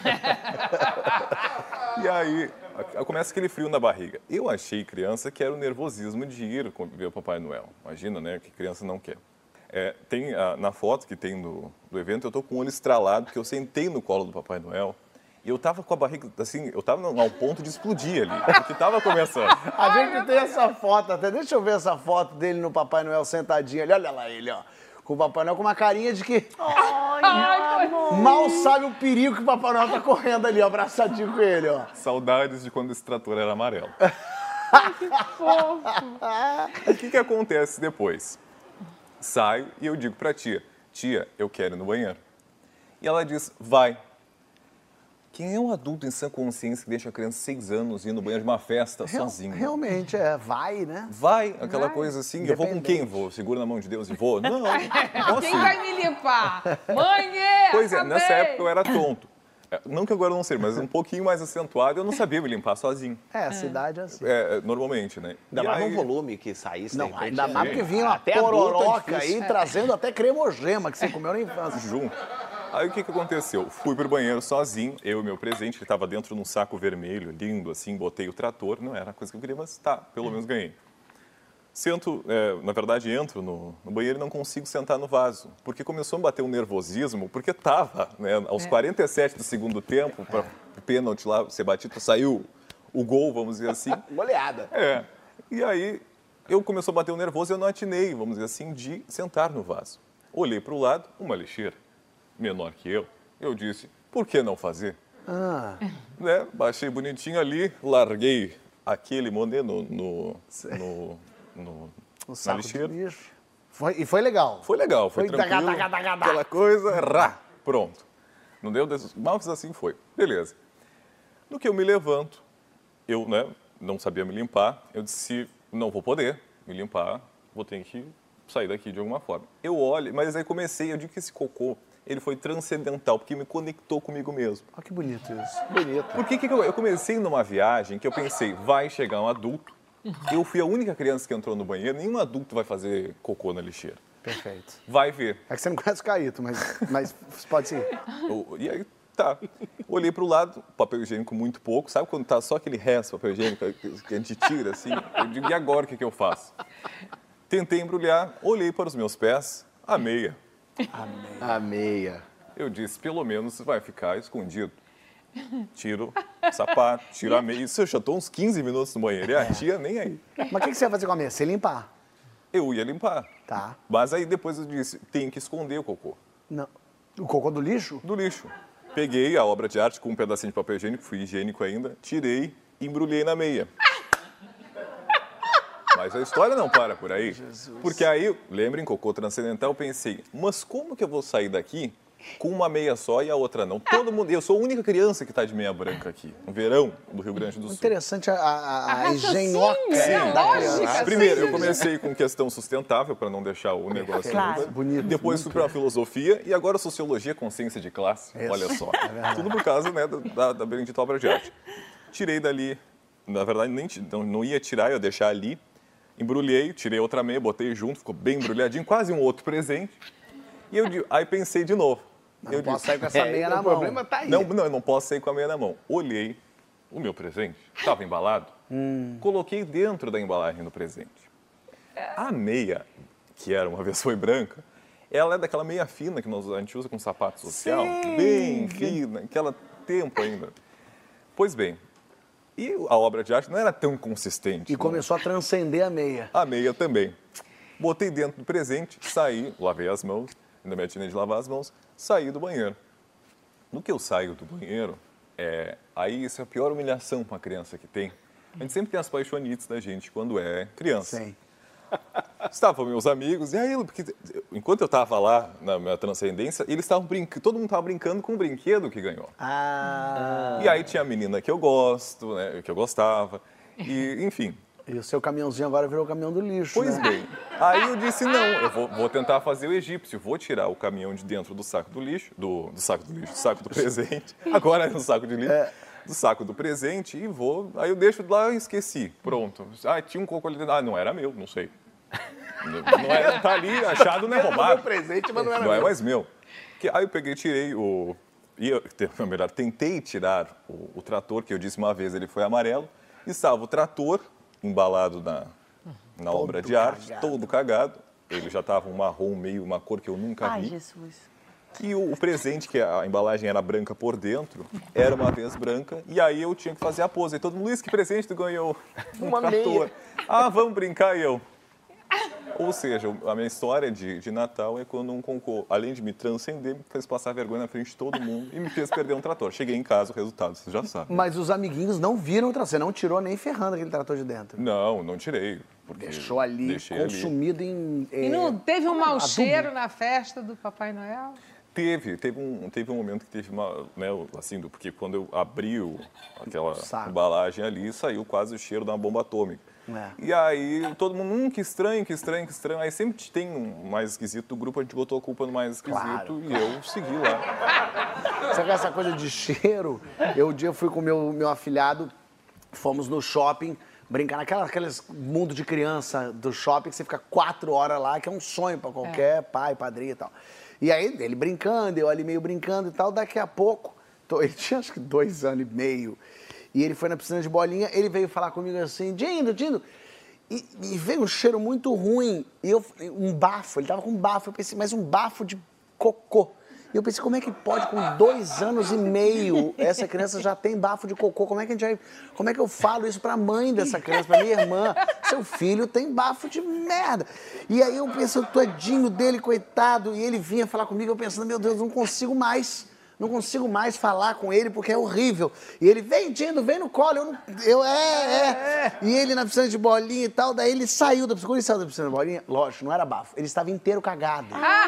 E aí, começa aquele frio na barriga. Eu achei, criança, que era o nervosismo de ir ver o Papai Noel. Imagina, né, que criança não quer. Na foto que tem do evento, eu tô com o olho estralado, porque eu sentei no colo do Papai Noel. E eu tava com a barriga, assim, eu tava ao ponto de explodir ali, porque tava começando. A gente tem essa foto até, deixa eu ver essa foto dele no Papai Noel sentadinho ali, olha lá ele, ó. Com o Papai Noel com uma carinha de que mal sabe o perigo que o Papai Noel tá correndo ali, ó, abraçadinho com ele, ó. Saudades de quando esse trator era amarelo. Que fofo. O que acontece depois? Saio e eu digo pra tia, eu quero ir no banheiro. E ela diz, vai. Quem é um adulto em sã consciência que deixa a criança de 6 anos ir no banheiro de uma festa sozinho? Realmente, vai, né? Vai, aquela coisa assim, eu vou com quem vou? Seguro na mão de Deus e vou? Não, posso Quem ir. vai me limpar? Mãe, Pois é, acabei. nessa época eu era tonto. Não que agora eu não seja, mas um pouquinho mais acentuado, eu não sabia me limpar sozinho. A cidade é assim. Normalmente, né? Ainda E mais aí- no volume que saísse. Não, de repente, ainda mais porque vinha uma até adulto é pororoca difícil. aí, trazendo até cremogema que você comeu na infância. junto. Aí o que aconteceu? Fui pro banheiro sozinho, eu e meu presente, ele estava dentro de um saco vermelho, lindo, assim, botei o trator, não era a coisa que eu queria, mas tá, pelo menos ganhei. Sento, na verdade, entro no banheiro e não consigo sentar no vaso, porque começou a me bater um nervosismo, porque tava, né, aos 47 do segundo tempo, para o pênalti lá ser batido, saiu o gol, vamos dizer assim. Goleada. E aí eu começou a bater o nervoso e eu não atinei, vamos dizer assim, de sentar no vaso. Olhei para o lado, uma lixeira, menor que eu disse, por que não fazer? Né? Baixei bonitinho ali, larguei aquele monet O na saco lixeira. de lixo. E foi legal. Foi legal, foi Foi tranquilo, aquela coisa, pronto. Não deu, mal fiz assim, foi. Beleza. No que eu me levanto, eu, né, não sabia me limpar, eu disse, não vou poder me limpar, vou ter que sair daqui de alguma forma. Eu olho, mas aí eu digo que esse cocô, ele foi transcendental, porque me conectou comigo mesmo. Olha que bonito isso. Bonito. Porque eu comecei numa viagem que eu pensei, vai chegar um adulto, eu fui a única criança que entrou no banheiro, nenhum adulto vai fazer cocô na lixeira. Perfeito. Vai ver. É que você não conhece o Caíto, mas pode ser. E aí, tá. Olhei pro lado, papel higiênico muito pouco. Sabe quando tá só aquele resto de papel higiênico que a gente tira, assim? Eu digo, e agora o que eu faço? Tentei embrulhar, olhei para os meus pés, a meia. A meia. Eu disse, pelo menos vai ficar escondido. tiro o sapato, tiro a meia. Isso eu já estou uns 15 minutos no banheiro e a tia nem aí. Mas o que você ia fazer com a meia? Você ia limpar? Eu ia limpar. Tá. Mas aí depois eu disse, tem que esconder o cocô. Não. O cocô do lixo? Do lixo. Peguei a obra de arte com um pedacinho de papel higiênico, fui higiênico ainda, tirei e embrulhei na meia. Mas a história não para por aí. Jesus. Porque aí, lembrem, cocô transcendental, eu pensei, mas como que eu vou sair daqui com uma meia só e a outra não? Todo mundo, eu sou a única criança que está de meia branca aqui, no verão do Rio Grande do Sul. Interessante a engenhoca da criança. Primeiro, eu comecei com questão sustentável, para não deixar o negócio... Claro. Bonito. Depois fui para a filosofia e agora sociologia, consciência de classe. Isso. Olha só. Tudo por causa, né, da bendita obra de arte. Tirei dali, na verdade, não ia tirar, eu ia deixar ali. Embrulhei, tirei outra meia, botei junto, ficou bem embrulhadinho, quase um outro presente. E aí pensei de novo. Eu posso sair com essa meia na mão. O problema tá aí. Não, eu não posso sair com a meia na mão. Olhei o meu presente, estava embalado, coloquei dentro da embalagem do presente. A meia, que uma vez foi branca, ela é daquela meia fina que a gente usa com sapato social, bem fina, aquela tempo ainda. Pois bem, e a obra de arte não era tão consistente. E começou a transcender a meia. A meia também. Botei dentro do presente, saí, lavei as mãos, ainda me atinei de lavar as mãos, saí do banheiro. No que eu saio do banheiro, aí isso é a pior humilhação para uma criança que tem. A gente sempre tem as paixonites da gente quando é criança. Sim. Estavam meus amigos, e aí, porque enquanto eu estava lá na minha transcendência, eles estavam brincando, todo mundo estava brincando com o brinquedo que ganhou. E aí tinha a menina que eu gosto, né, que eu gostava, e enfim. E o seu caminhãozinho agora virou o caminhão do lixo, Pois né? bem, aí eu disse, não, eu vou tentar fazer o egípcio, vou tirar o caminhão de dentro do saco do lixo, do saco do presente, agora é no saco de lixo, do saco do presente, e vou, aí eu deixo lá e esqueci, pronto. Tinha um cocô ali dentro, não era meu, não sei. Não tá ali, achado, não é roubado. Presente, mas não era Não é meu. mais meu. Aí eu peguei, tirei melhor, tentei tirar o trator, que eu disse uma vez, ele foi amarelo, e estava o trator embalado na obra de arte, todo cagado. Ele já estava um marrom meio, uma cor que eu nunca vi. Ai, Jesus. E o presente, que a embalagem era branca por dentro, era uma vez branca, e aí eu tinha que fazer a pose. Aí todo mundo, Luiz, que presente tu ganhou? Uma trator. meia. Vamos brincar, e eu... Ou seja, a minha história de Natal é quando um cocô, além de me transcender, me fez passar vergonha na frente de todo mundo e me fez perder um trator. Cheguei em casa, o resultado, você já sabe. Mas os amiguinhos não viram o trator, você não tirou nem ferrando aquele trator de dentro. Não tirei. Deixou ali, deixei consumido em... E não teve um mau adubo. cheiro na festa do Papai Noel? Teve um momento que teve uma, né, assim, porque quando eu abri aquela Saco. embalagem ali, saiu quase o cheiro de uma bomba atômica. E aí todo mundo, que estranho. Aí sempre tem um mais esquisito do grupo, a gente botou a culpa no mais esquisito, Claro. e eu segui lá. Sabe essa coisa de cheiro? Um dia fui com o meu afilhado, fomos no shopping, brincar naqueles mundo de criança do shopping, que você fica 4 horas lá, que é um sonho para qualquer pai, padrinho e tal. E aí, ele brincando, eu ali meio brincando e tal, daqui a pouco, ele tinha acho que 2 anos e meio, e ele foi na piscina de bolinha, ele veio falar comigo assim, Dindo, e veio um cheiro muito ruim, e um bafo, ele tava com um bafo, eu pensei, mas um bafo de cocô. E eu pensei, como é que pode, com 2 anos e meio, essa criança já tem bafo de cocô? Como é que eu falo isso pra mãe dessa criança, pra minha irmã? Seu filho tem bafo de merda. E aí eu penso, tadinho dele, coitado, e ele vinha falar comigo, eu pensando, meu Deus, não consigo mais falar com ele, porque é horrível. E ele, vem, Dindo, vem no colo, E ele na piscina de bolinha e tal, daí ele saiu da piscina, quando ele saiu da piscina de bolinha, lógico, não era bafo, ele estava inteiro cagado.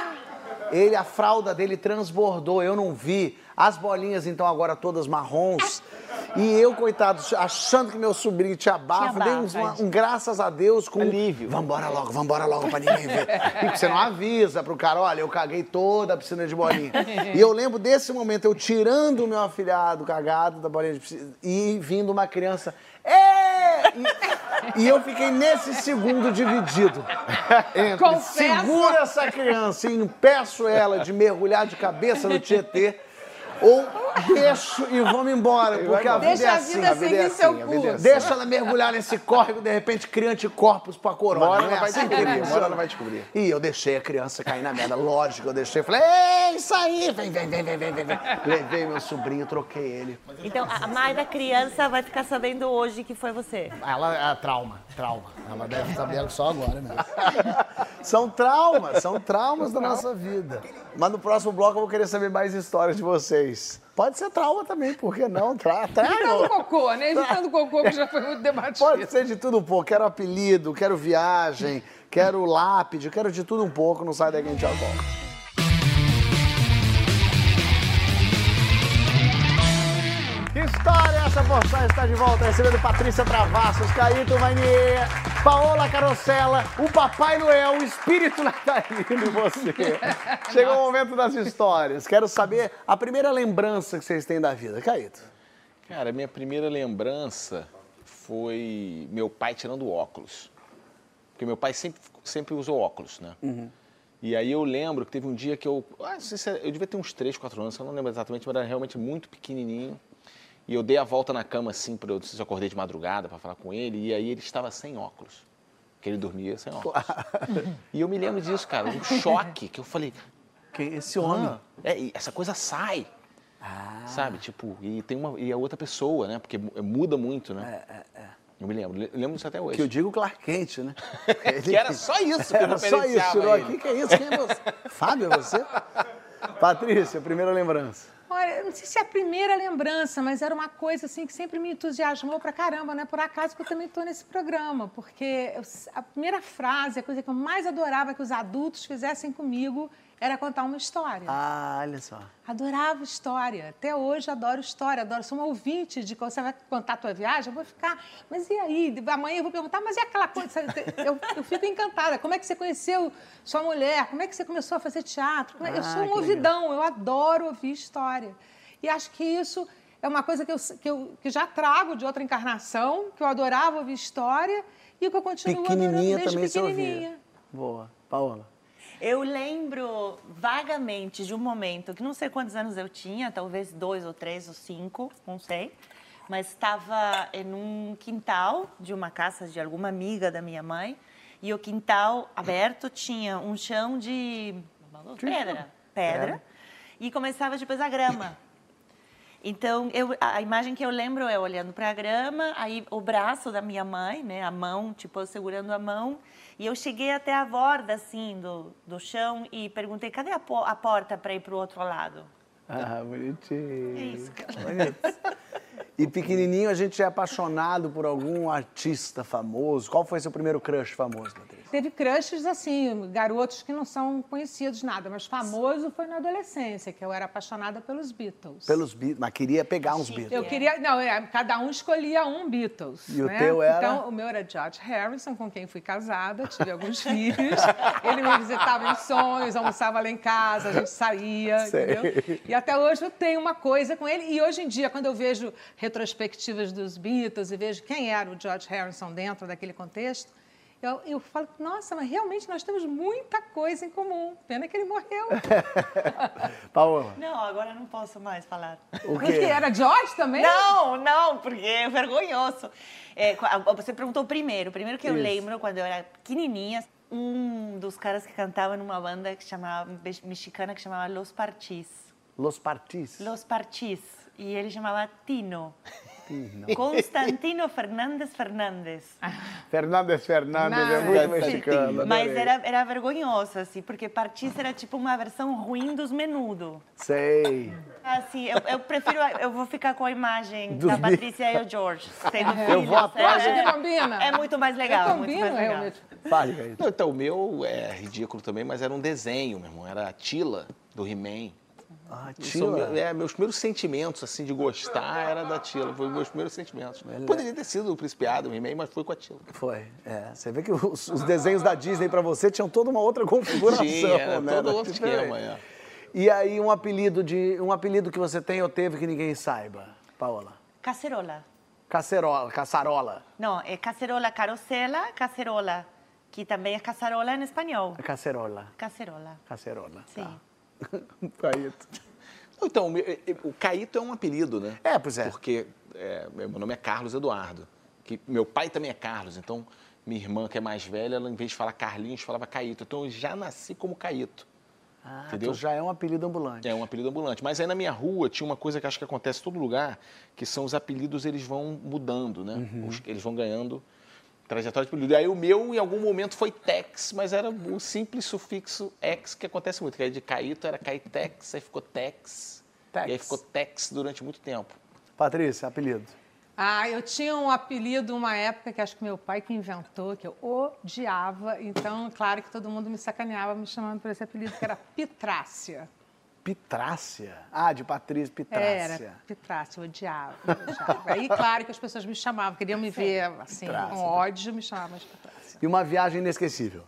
A fralda dele transbordou, eu não vi. As bolinhas, então, agora todas marrons. E eu, coitado, achando que meu sobrinho tinha bafo, dei um graças a Deus com... Alívio. Vambora logo, pra ninguém ver. E você não avisa pro cara, olha, eu caguei toda a piscina de bolinha. E eu lembro desse momento, eu tirando o meu afilhado cagado da bolinha de piscina e vindo uma criança... E eu fiquei nesse segundo dividido. Segura essa criança e impeço ela de mergulhar de cabeça no Tietê, ou deixo e vou-me embora, porque a vida Deixa é a assim. vida seguir seu a vida é curso. assim. Deixa ela mergulhar nesse córrego, de repente cria anticorpos pra corona. Uma hora Não ela é vai assim que descobrir, uma funciona? hora ela vai descobrir. E eu deixei a criança cair na merda, lógico, eu deixei. Falei, é isso aí, vem. Levei meu sobrinho, troquei ele. Então, a mãe da criança vai ficar sabendo hoje que foi você. Ela é trauma. Ela deve saber só agora mesmo. São traumas da nossa vida. Mas no próximo bloco eu vou querer saber mais histórias de vocês. Pode ser trauma também, por que não? Evitando cocô, né? Evitando cocô, que já foi muito debatido. Pode ser de tudo um pouco. Quero apelido, quero viagem, quero lápide, quero de tudo um pouco. Não sai daqui, a gente já volta. Que história é essa, Pochá? Está de volta recebendo Patrícia Travassos, Caíto Manier, Paola Carosella, o Papai Noel, o espírito natalino em você. Chegou o momento das histórias. Quero saber a primeira lembrança que vocês têm da vida. Caíto. Cara, minha primeira lembrança foi meu pai tirando óculos. Porque meu pai sempre usou óculos, né? E aí eu lembro que teve um dia que eu devia ter uns 3, 4 anos, eu não lembro exatamente, mas era realmente muito pequenininho. E eu dei a volta na cama assim, não sei se eu acordei de madrugada para falar com ele, e aí ele estava sem óculos. Porque ele dormia sem óculos. E eu me lembro disso, cara, um choque, que eu falei... Esse homem. Essa coisa sai. Sabe, tipo, e a outra pessoa, né? Porque muda muito, né? Eu me lembro disso até hoje. Que eu digo Clark Kent, né? Que era só isso que eu Era só isso, referenciava tirou ele. aqui, que é isso? Quem é você? Fábio, é você? Patrícia, primeira lembrança. Olha, eu não sei se é a primeira lembrança, mas era uma coisa assim que sempre me entusiasmou pra caramba, não é por acaso que eu também estou nesse programa, porque a primeira frase, a coisa que eu mais adorava que os adultos fizessem comigo era contar uma história. Olha só. Adorava história. Até hoje adoro história. Sou uma ouvinte de quando você vai contar a tua viagem, eu vou ficar, mas e aí? Amanhã eu vou perguntar, mas e aquela coisa? Eu fico encantada. Como é que você conheceu sua mulher? Como é que você começou a fazer teatro? Eu sou um ouvidão, eu adoro ouvir história. E acho que isso é uma coisa que já trago de outra encarnação, que eu adorava ouvir história e que eu continuo adorando desde também se pequenininha. ouvia. Boa. Paola. Eu lembro vagamente de um momento que não sei quantos anos eu tinha, talvez 2 ou 3 ou 5, não sei, mas estava em um quintal de uma casa de alguma amiga da minha mãe e o quintal aberto tinha um chão de pedra e começava depois a grama. Então, a imagem que eu lembro é olhando para a grama, aí o braço da minha mãe, né, a mão, tipo, eu segurando a mão, e eu cheguei até a borda, assim, do chão e perguntei, cadê a porta para ir para o outro lado? Bonitinho. É isso, cara. Bonito. E pequenininho a gente é apaixonado por algum artista famoso. Qual foi seu primeiro crush famoso, Patrícia? Teve crushes, assim, garotos que não são conhecidos nada, mas famoso foi na adolescência, que eu era apaixonada pelos Beatles. Pelos Beatles, mas queria pegar uns Beatles. Eu queria, não, cada um escolhia um Beatles. E o né? teu era? Então, o meu era George Harrison, com quem fui casada, tive alguns filhos. Ele me visitava em sonhos, almoçava lá em casa, a gente saía, Sei. entendeu? E até hoje eu tenho uma coisa com ele. E hoje em dia, quando eu vejo retrospectivas dos Beatles e vejo quem era o George Harrison dentro daquele contexto, eu falo, nossa, mas realmente nós temos muita coisa em comum. Pena que ele morreu. Paola. Não, agora não posso mais falar. O Porque quê? era George também? Não, porque é vergonhoso. Você perguntou primeiro. Primeiro que eu lembro, quando eu era pequenininha, um dos caras que cantava numa banda que chamava, mexicana que chamava Los Parchís. Los Partis. Los Parchís. E ele chamava Tino. Constantino Fernandes. Fernandes é muito mexicano. Mas adorei. era vergonhoso, assim, porque Parchís era tipo uma versão ruim dos Menudo. Sei. Assim, eu prefiro, eu vou ficar com a imagem Dos da Patrícia e o George, sendo filhos. Eu vou atrás. Acho que combina. É muito mais legal. Eu muito combino, mais legal. realmente. Fale, Caíto. Não, então, o meu é ridículo também, mas era um desenho, meu irmão. Era a Tila, do He-Man. Tila. Meus primeiros sentimentos, assim, de gostar era da Tila. Foi meus primeiros sentimentos. Poderia ter sido o Príncipe Adam, o He-Man, mas foi com a Tila. Foi. Você vê que os desenhos da Disney pra você tinham toda uma outra configuração, Era né? todo outro Diferente. esquema, E aí, um apelido que você tem ou teve que ninguém saiba, Paola? Cacerola. Caçarola. Não, é cacerola, carosela, cacerola. Que também é caçarola em espanhol. Cacerola. Cacerola. Cacerola. Sim. Caíto. Então, o Caíto é um apelido, né? Pois é. Porque meu nome é Carlos Eduardo. Que meu pai também é Carlos, então minha irmã, que é mais velha, ela, em vez de falar Carlinhos, falava Caíto. Então eu já nasci como Caíto. Entendeu? Então já é um apelido ambulante. É um apelido ambulante. Mas aí na minha rua tinha uma coisa que acho que acontece em todo lugar, que são os apelidos, eles vão mudando, né? Eles vão ganhando trajetória de apelido. E aí o meu, em algum momento, foi Tex, mas era o simples sufixo X, que acontece muito. Que aí de Caíto era Caitex, aí ficou Tex. E aí ficou Tex durante muito tempo. Patrícia, apelido. Eu tinha um apelido uma época que acho que meu pai que inventou, que eu odiava. Então, claro que todo mundo me sacaneava me chamando por esse apelido, que era Pitrácia. Pitrácia? De Patrícia, Pitrácia. Era, Pitrácia, eu odiava. Aí, claro que as pessoas me chamavam, queriam me ver assim, com ódio, me chamavam de Pitrácia. E uma viagem inesquecível?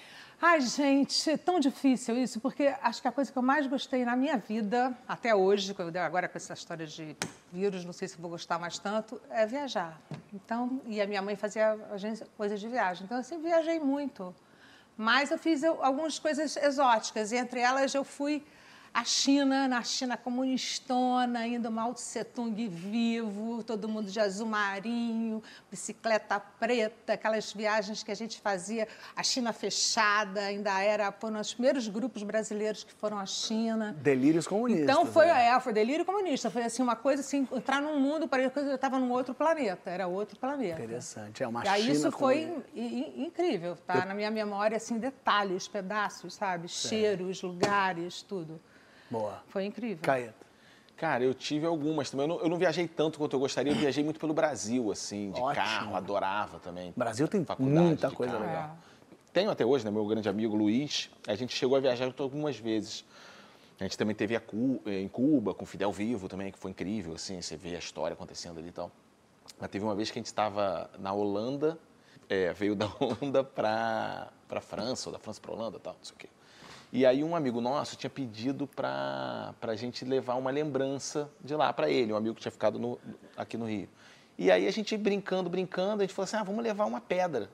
Ai, gente, é tão difícil isso, porque acho que a coisa que eu mais gostei na minha vida, até hoje, agora com essa história de vírus, não sei se vou gostar mais tanto, é viajar. Então, e a minha mãe fazia coisas de viagem, então eu sempre viajei muito. Mas eu fiz algumas coisas exóticas, e entre elas eu fui à China, na China comunistona, ainda Mao Tse Tung vivo, todo mundo de azul marinho, bicicleta preta, aquelas viagens que a gente fazia, a China fechada, ainda foram os primeiros grupos brasileiros que foram à China. Delírios comunistas. Então foi delírio comunista, foi assim uma coisa assim, entrar num mundo, parecia que eu estava num outro planeta, era outro planeta. Interessante, uma e aí China isso foi incrível, tá? Na minha memória, assim, detalhes, pedaços, sabe? Cheiros, lugares, tudo. Boa. Foi incrível. Caíto. Cara, eu tive algumas também. Eu não viajei tanto quanto eu gostaria, eu viajei muito pelo Brasil, assim, de carro, adorava também. O Brasil tem muita coisa legal. Tenho até hoje, né, meu grande amigo Luiz, a gente chegou a viajar algumas vezes. A gente também teve em Cuba, com Fidel Vivo também, que foi incrível, assim, você vê a história acontecendo ali e tal. Mas teve uma vez que a gente estava na Holanda, veio da Holanda para França, ou da França para Holanda e tal, não sei o quê. E aí um amigo nosso tinha pedido para a gente levar uma lembrança de lá para ele, um amigo que tinha ficado aqui no Rio. E aí a gente brincando, a gente falou assim, vamos levar uma pedra.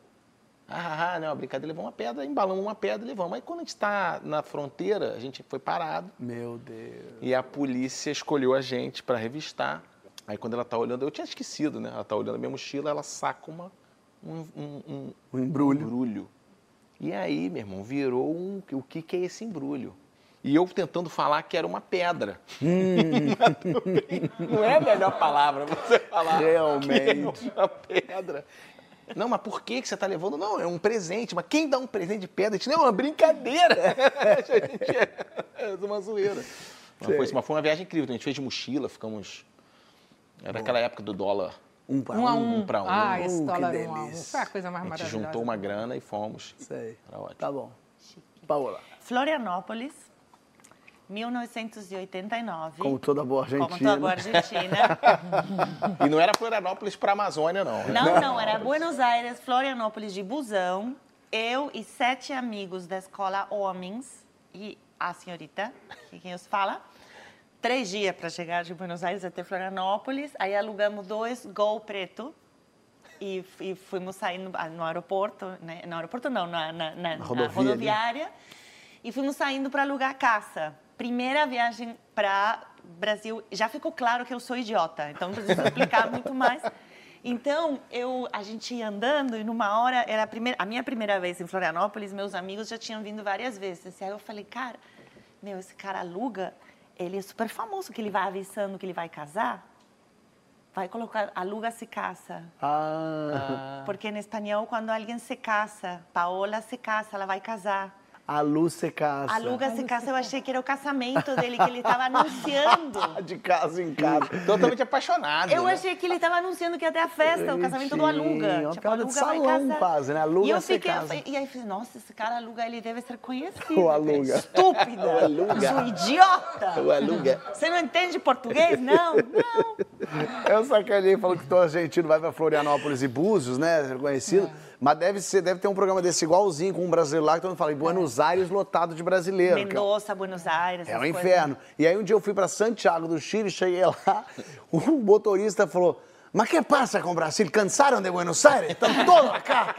Né, uma brincadeira, levamos uma pedra, embalamos uma pedra e levamos. Aí quando a gente está na fronteira, a gente foi parado. Meu Deus. E a polícia escolheu a gente para revistar. Aí quando ela está olhando, eu tinha esquecido, né? Ela está olhando a minha mochila, ela saca um embrulho. E aí, meu irmão, virou o que é esse embrulho? E eu tentando falar que era uma pedra. Não é a melhor palavra você falar realmente. Que é uma pedra. Não, mas por que você está levando? Não, é um presente. Mas quem dá um presente de pedra? A gente, não, é uma brincadeira. É uma zoeira. Mas foi uma viagem incrível. A gente fez de mochila, ficamos... Era aquela época do dólar. Um para um. Esse dólar 1 a 1. Foi a coisa mais maravilhosa. A gente juntou uma grana e fomos. Sei. Era ótimo. Tá bom. Paola. Florianópolis, 1989. Como toda boa argentina. Como toda boa argentina. E não era Florianópolis para a Amazônia, não. Não, era Buenos Aires, Florianópolis de busão. Eu e 7 amigos da escola homens e a senhorita, que quem os fala. 3 dias para chegar de Buenos Aires até Florianópolis. Aí alugamos 2 Gol preto e fomos saindo no aeroporto, né? No aeroporto não, na rodoviária. E fomos saindo para alugar casa. Primeira viagem para Brasil. Já ficou claro que eu sou idiota, então não preciso explicar muito mais. Então, a gente ia andando e numa hora, era a minha primeira vez em Florianópolis, meus amigos já tinham vindo várias vezes. Aí eu falei, cara, esse cara aluga... Ele é super famoso, que ele vai avisando que ele vai casar. Vai colocar, aluga se casa. Porque em espanhol, quando alguém se casa, Paola se casa, ela vai casar. A luz se casa. Aluga se casa, eu achei que era o casamento dele, que ele estava anunciando. De casa em casa. Totalmente apaixonado. Eu achei que ele estava anunciando que ia ter a festa, o casamento do Aluga. Uma piada de salão quase, né? Aluga se casa. E aí eu falei, nossa, esse cara Aluga, ele deve ser conhecido. O Aluga. Estúpida. O Aluga. Sou idiota. O Aluga. Você não entende português? Não. Eu sacanei, falou que todo argentino vai para Florianópolis e Búzios, né? Conhecido. Mas deve ter um programa desse igualzinho com um brasileiro lá, que todo mundo fala, em Buenos Aires lotado de brasileiro. Mendoza, Buenos Aires. É um inferno. E aí um dia eu fui para Santiago do Chile, cheguei lá, o motorista falou, mas que passa com o Brasil? Cansaram de Buenos Aires? Estão todos acá.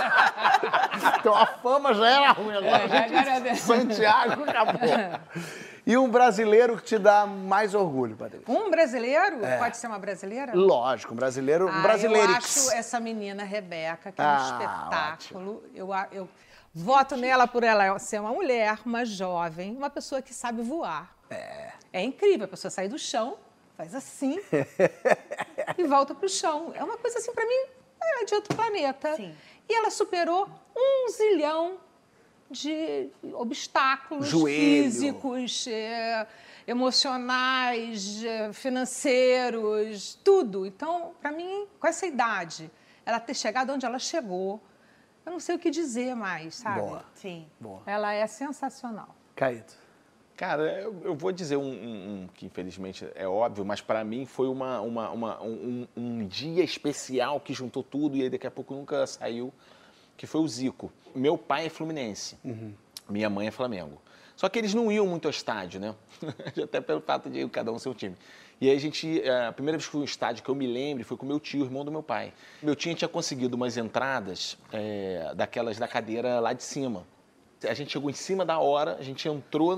Então a fama já era ruim agora. Santiago acabou. E um brasileiro que te dá mais orgulho, Patrícia? Um brasileiro? Pode ser uma brasileira? Lógico, um brasileiro, um brasileiro. Eu acho essa menina Rebeca, que é um espetáculo. Eu voto nela por ela ser uma mulher, uma jovem, uma pessoa que sabe voar. É incrível a pessoa sair do chão, faz assim e volta pro chão. É uma coisa assim, para mim, ela é de outro planeta. Sim. E ela superou 1 zilhão de obstáculos Joelho. físicos, emocionais, financeiros, tudo. Então, para mim, com essa idade, ela ter chegado onde ela chegou, eu não sei o que dizer mais, sabe? Boa. Sim. Boa. Ela é sensacional. Caíto. Cara, eu vou dizer um que infelizmente é óbvio, mas para mim foi um dia especial que juntou tudo e aí daqui a pouco nunca saiu, que foi o Zico. Meu pai é fluminense, minha mãe é Flamengo. Só que eles não iam muito ao estádio, né? Até pelo fato de cada um ser um time. E aí a primeira vez que fui ao estádio que eu me lembro foi com meu tio, irmão do meu pai. Meu tio tinha conseguido umas entradas daquelas da cadeira lá de cima. A gente chegou em cima da hora, a gente entrou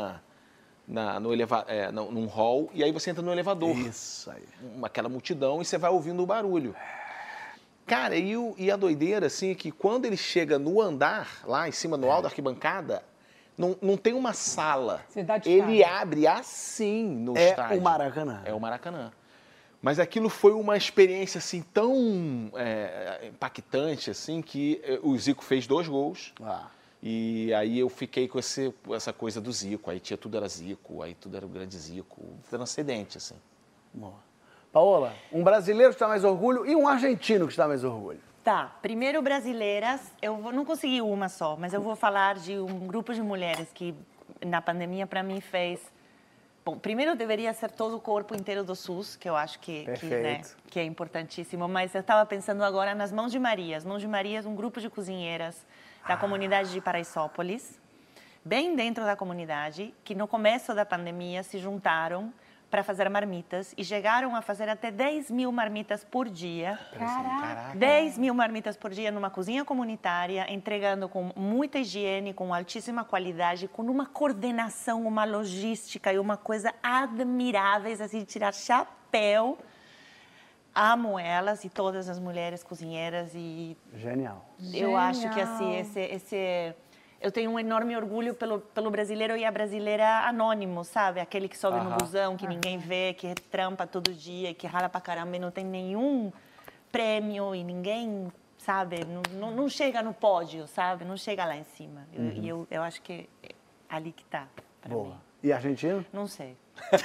num hall e aí você entra no elevador. Isso aí. Aquela multidão e você vai ouvindo o barulho. Cara, e a doideira, assim, é que quando ele chega no andar, lá em cima, no alto da arquibancada, não tem uma sala. Ele abre assim no estádio. É o Maracanã. É o Maracanã. Mas aquilo foi uma experiência, assim, tão impactante, assim, que o Zico fez 2 gols. E aí eu fiquei com essa coisa do Zico. Aí tudo era Zico, aí tudo era o grande Zico. Transcendente, assim. Boa. Paola, um brasileiro que está mais orgulho e um argentino que está mais orgulho. Tá, primeiro brasileiras, não consegui uma só, mas eu vou falar de um grupo de mulheres que na pandemia para mim fez... Bom, primeiro deveria ser todo o corpo inteiro do SUS, que eu acho que é importantíssimo, mas eu estava pensando agora nas Mãos de Maria. As Mãos de Maria é um grupo de cozinheiras da comunidade de Paraisópolis, bem dentro da comunidade, que no começo da pandemia se juntaram para fazer marmitas e chegaram a fazer até 10 mil marmitas por dia. Caraca! 10 mil marmitas por dia numa cozinha comunitária, entregando com muita higiene, com altíssima qualidade, com uma coordenação, uma logística e uma coisa admiráveis, assim, tirar chapéu. Amo elas e todas as mulheres cozinheiras e... Genial. Eu acho que, assim, eu tenho um enorme orgulho pelo brasileiro e a brasileira anônimo, sabe? Aquele que sobe no busão, que ninguém vê, que trampa todo dia, que rala pra caramba e não tem nenhum prêmio e ninguém, sabe? Não chega no pódio, sabe? Não chega lá em cima. E eu acho que é ali que tá, pra mim. E argentino? Não sei.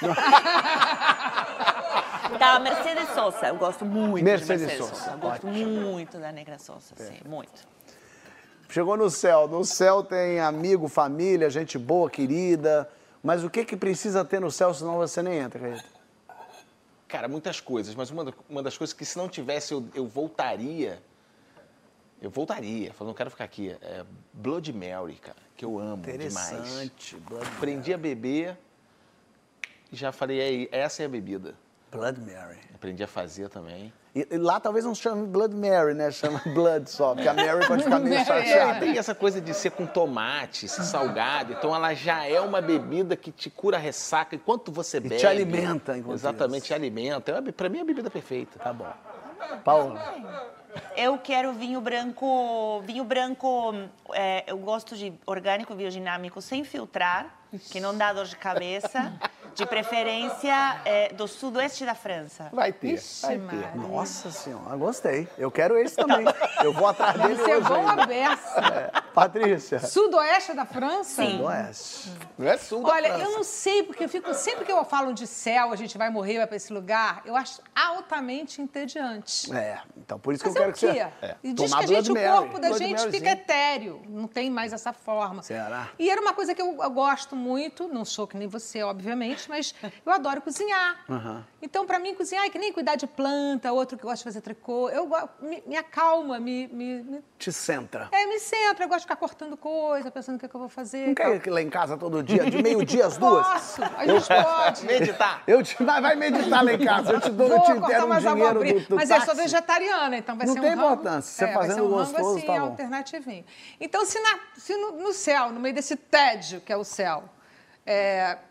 Tá, Mercedes Sosa. Eu gosto muito de Mercedes Sosa. Eu gosto muito da Negra Sosa, sim, muito. Chegou no céu. No céu tem amigo, família, gente boa, querida. Mas o que precisa ter no céu, senão você nem entra, Caíto? Cara, muitas coisas. Mas uma das coisas que se não tivesse, eu voltaria. Eu voltaria. Falando, não quero ficar aqui. É Blood Mary, cara, que eu amo demais. Interessante. Aprendi a beber e já falei, essa é a bebida. Blood Mary. Aprendi a fazer também. E lá talvez não chame Blood Mary, né? Chama Blood só, porque a Mary pode ficar meio chateada. Tem essa coisa de ser com tomate, ser salgado. Então ela já é uma bebida que te cura a ressaca enquanto você bebe. E te alimenta, inclusive. Exatamente, te alimenta. Pra mim é a bebida perfeita. Tá bom. Paola. Eu quero vinho branco. Vinho branco, eu gosto de orgânico, biodinâmico, sem filtrar, que não dá dor de cabeça. De preferência do sudoeste da França. Vai ter. Ixi, vai Maria. ter. Nossa Senhora, gostei. Eu quero esse também. Eu vou atrás dele Deve ser hoje bom ainda. a beça. Patrícia. Sudoeste da França? Sim. Sudoeste. Não é sul da Olha, França. eu não sei, porque sempre que eu falo de céu, a gente vai morrer, vai para esse lugar, eu acho altamente entediante. Então por isso que Mas eu quero que você... E diz Tomar que o Blood Mary. corpo da Blood gente fica Maryzinho. etéreo, não tem mais essa forma. Será? E era uma coisa que eu gosto muito, não sou que nem você, obviamente, mas eu adoro cozinhar. Então, para mim, cozinhar é que nem cuidar de planta, outro que gosta de fazer tricô. Me acalma, Te centra. me centra, eu gosto de ficar cortando coisa, pensando o que eu vou fazer. Não quer ir lá em casa todo dia, de meio-dia às 2? Posso, a gente pode. Meditar. Vai meditar lá em casa, eu te Vou intero cortar um mais dinheiro abobrinha. do Mas táxi. eu sou vegetariana, então vai Não ser um tem rango. importância, você vai fazendo ser um rango gostoso, assim, tá bom. alternativinho. Então, se no céu, no meio desse tédio que é o céu,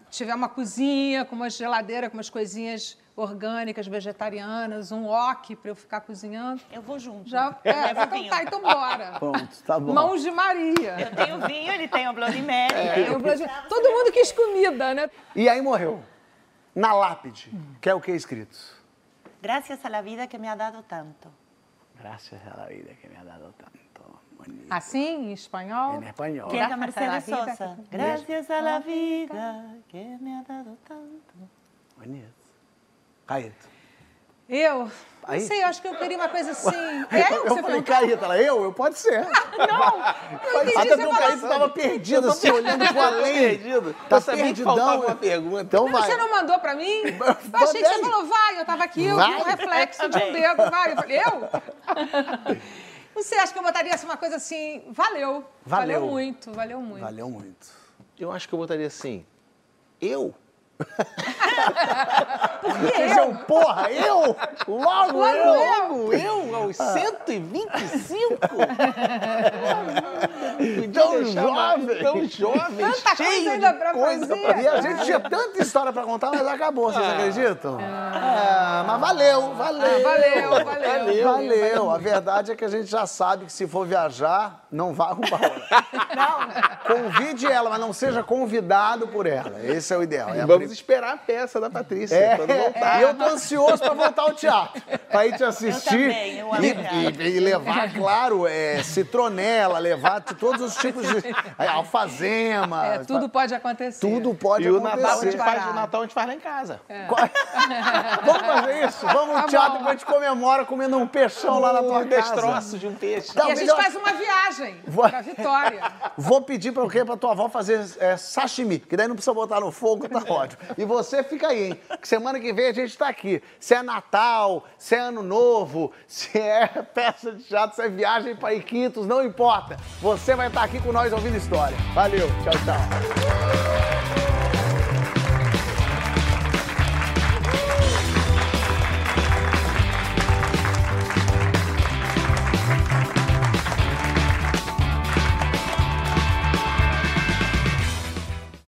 tiver uma cozinha com uma geladeira, com umas coisinhas orgânicas, vegetarianas, um wok para eu ficar cozinhando. Eu vou junto. Já, levo então tá, então bora. Pronto, tá bom. Mãos de Maria. Eu tenho vinho, ele tem o Bloody Mary. Todo mundo quis comida, né? E aí morreu. Na lápide, que é o que é escrito? Gracias a la vida que me ha dado tanto. Graças a la vida que me ha dado tanto. Bonito. Assim, em espanhol? Em espanhol. Que é da Gracias a la Mercedes vida Sosa. que- Gracias a la vida que me ha dado tanto. Bonito. Caíto. Eu? Aí? Não sei, eu acho que eu queria uma coisa assim. É Eu você falei, perguntou? Caíto. Ela, eu? Pode ser. Não entendi, Até você porque o falou Caíto assim. tava perdido, assim, olhando pro além. Perdido. Tá Eu sabia que faltava perdidão. uma pergunta. Então vai. Você não mandou pra mim? Eu achei que você falou, vai, eu tava aqui, eu vi um Vai. reflexo de um dedo, vai. Eu falei, eu? Você acha que eu botaria assim, uma coisa assim, valeu. Valeu. Valeu muito, valeu muito. Valeu muito. Eu acho que eu botaria assim, eu? Quer dizer, porra, eu? Logo Eu, aos 125? Tão jovem. Tão jovem, Tanta coisa cheio ainda de pra coisa fazer. pra E a gente tinha tanta história pra contar, mas acabou, vocês acreditam? Mas valeu. Valeu. A verdade é que a gente já sabe que se for viajar, não vá com Paola. Não. Convide ela, mas não seja convidado por ela. Esse é o ideal. É a Vamos esperar a peça da Patrícia quando voltar. E eu tô ansioso pra voltar ao teatro. Pra ir te assistir. Eu também, eu amo e levar, claro, citronela, levar todos os tipos de alfazema. Tudo pode acontecer. Tudo pode E o acontecer. Natal, a gente faz, Parar. o Natal a gente faz lá em casa. Vamos fazer isso? Vamos no teatro que a gente comemora comendo um peixão lá na tua casa. Destroço de um peixe. Tá, E a gente faz uma viagem pra Vitória. Vou pedir pra tua avó fazer sashimi, que daí não precisa botar no fogo, tá ótimo. E você fica aí, hein? Que semana que vem a gente tá aqui. Se é Natal, se é Ano Novo, se é peça de teatro, se é viagem pra Iquitos, não importa. Você vai estar aqui com nós ouvindo história. Valeu, tchau, tchau.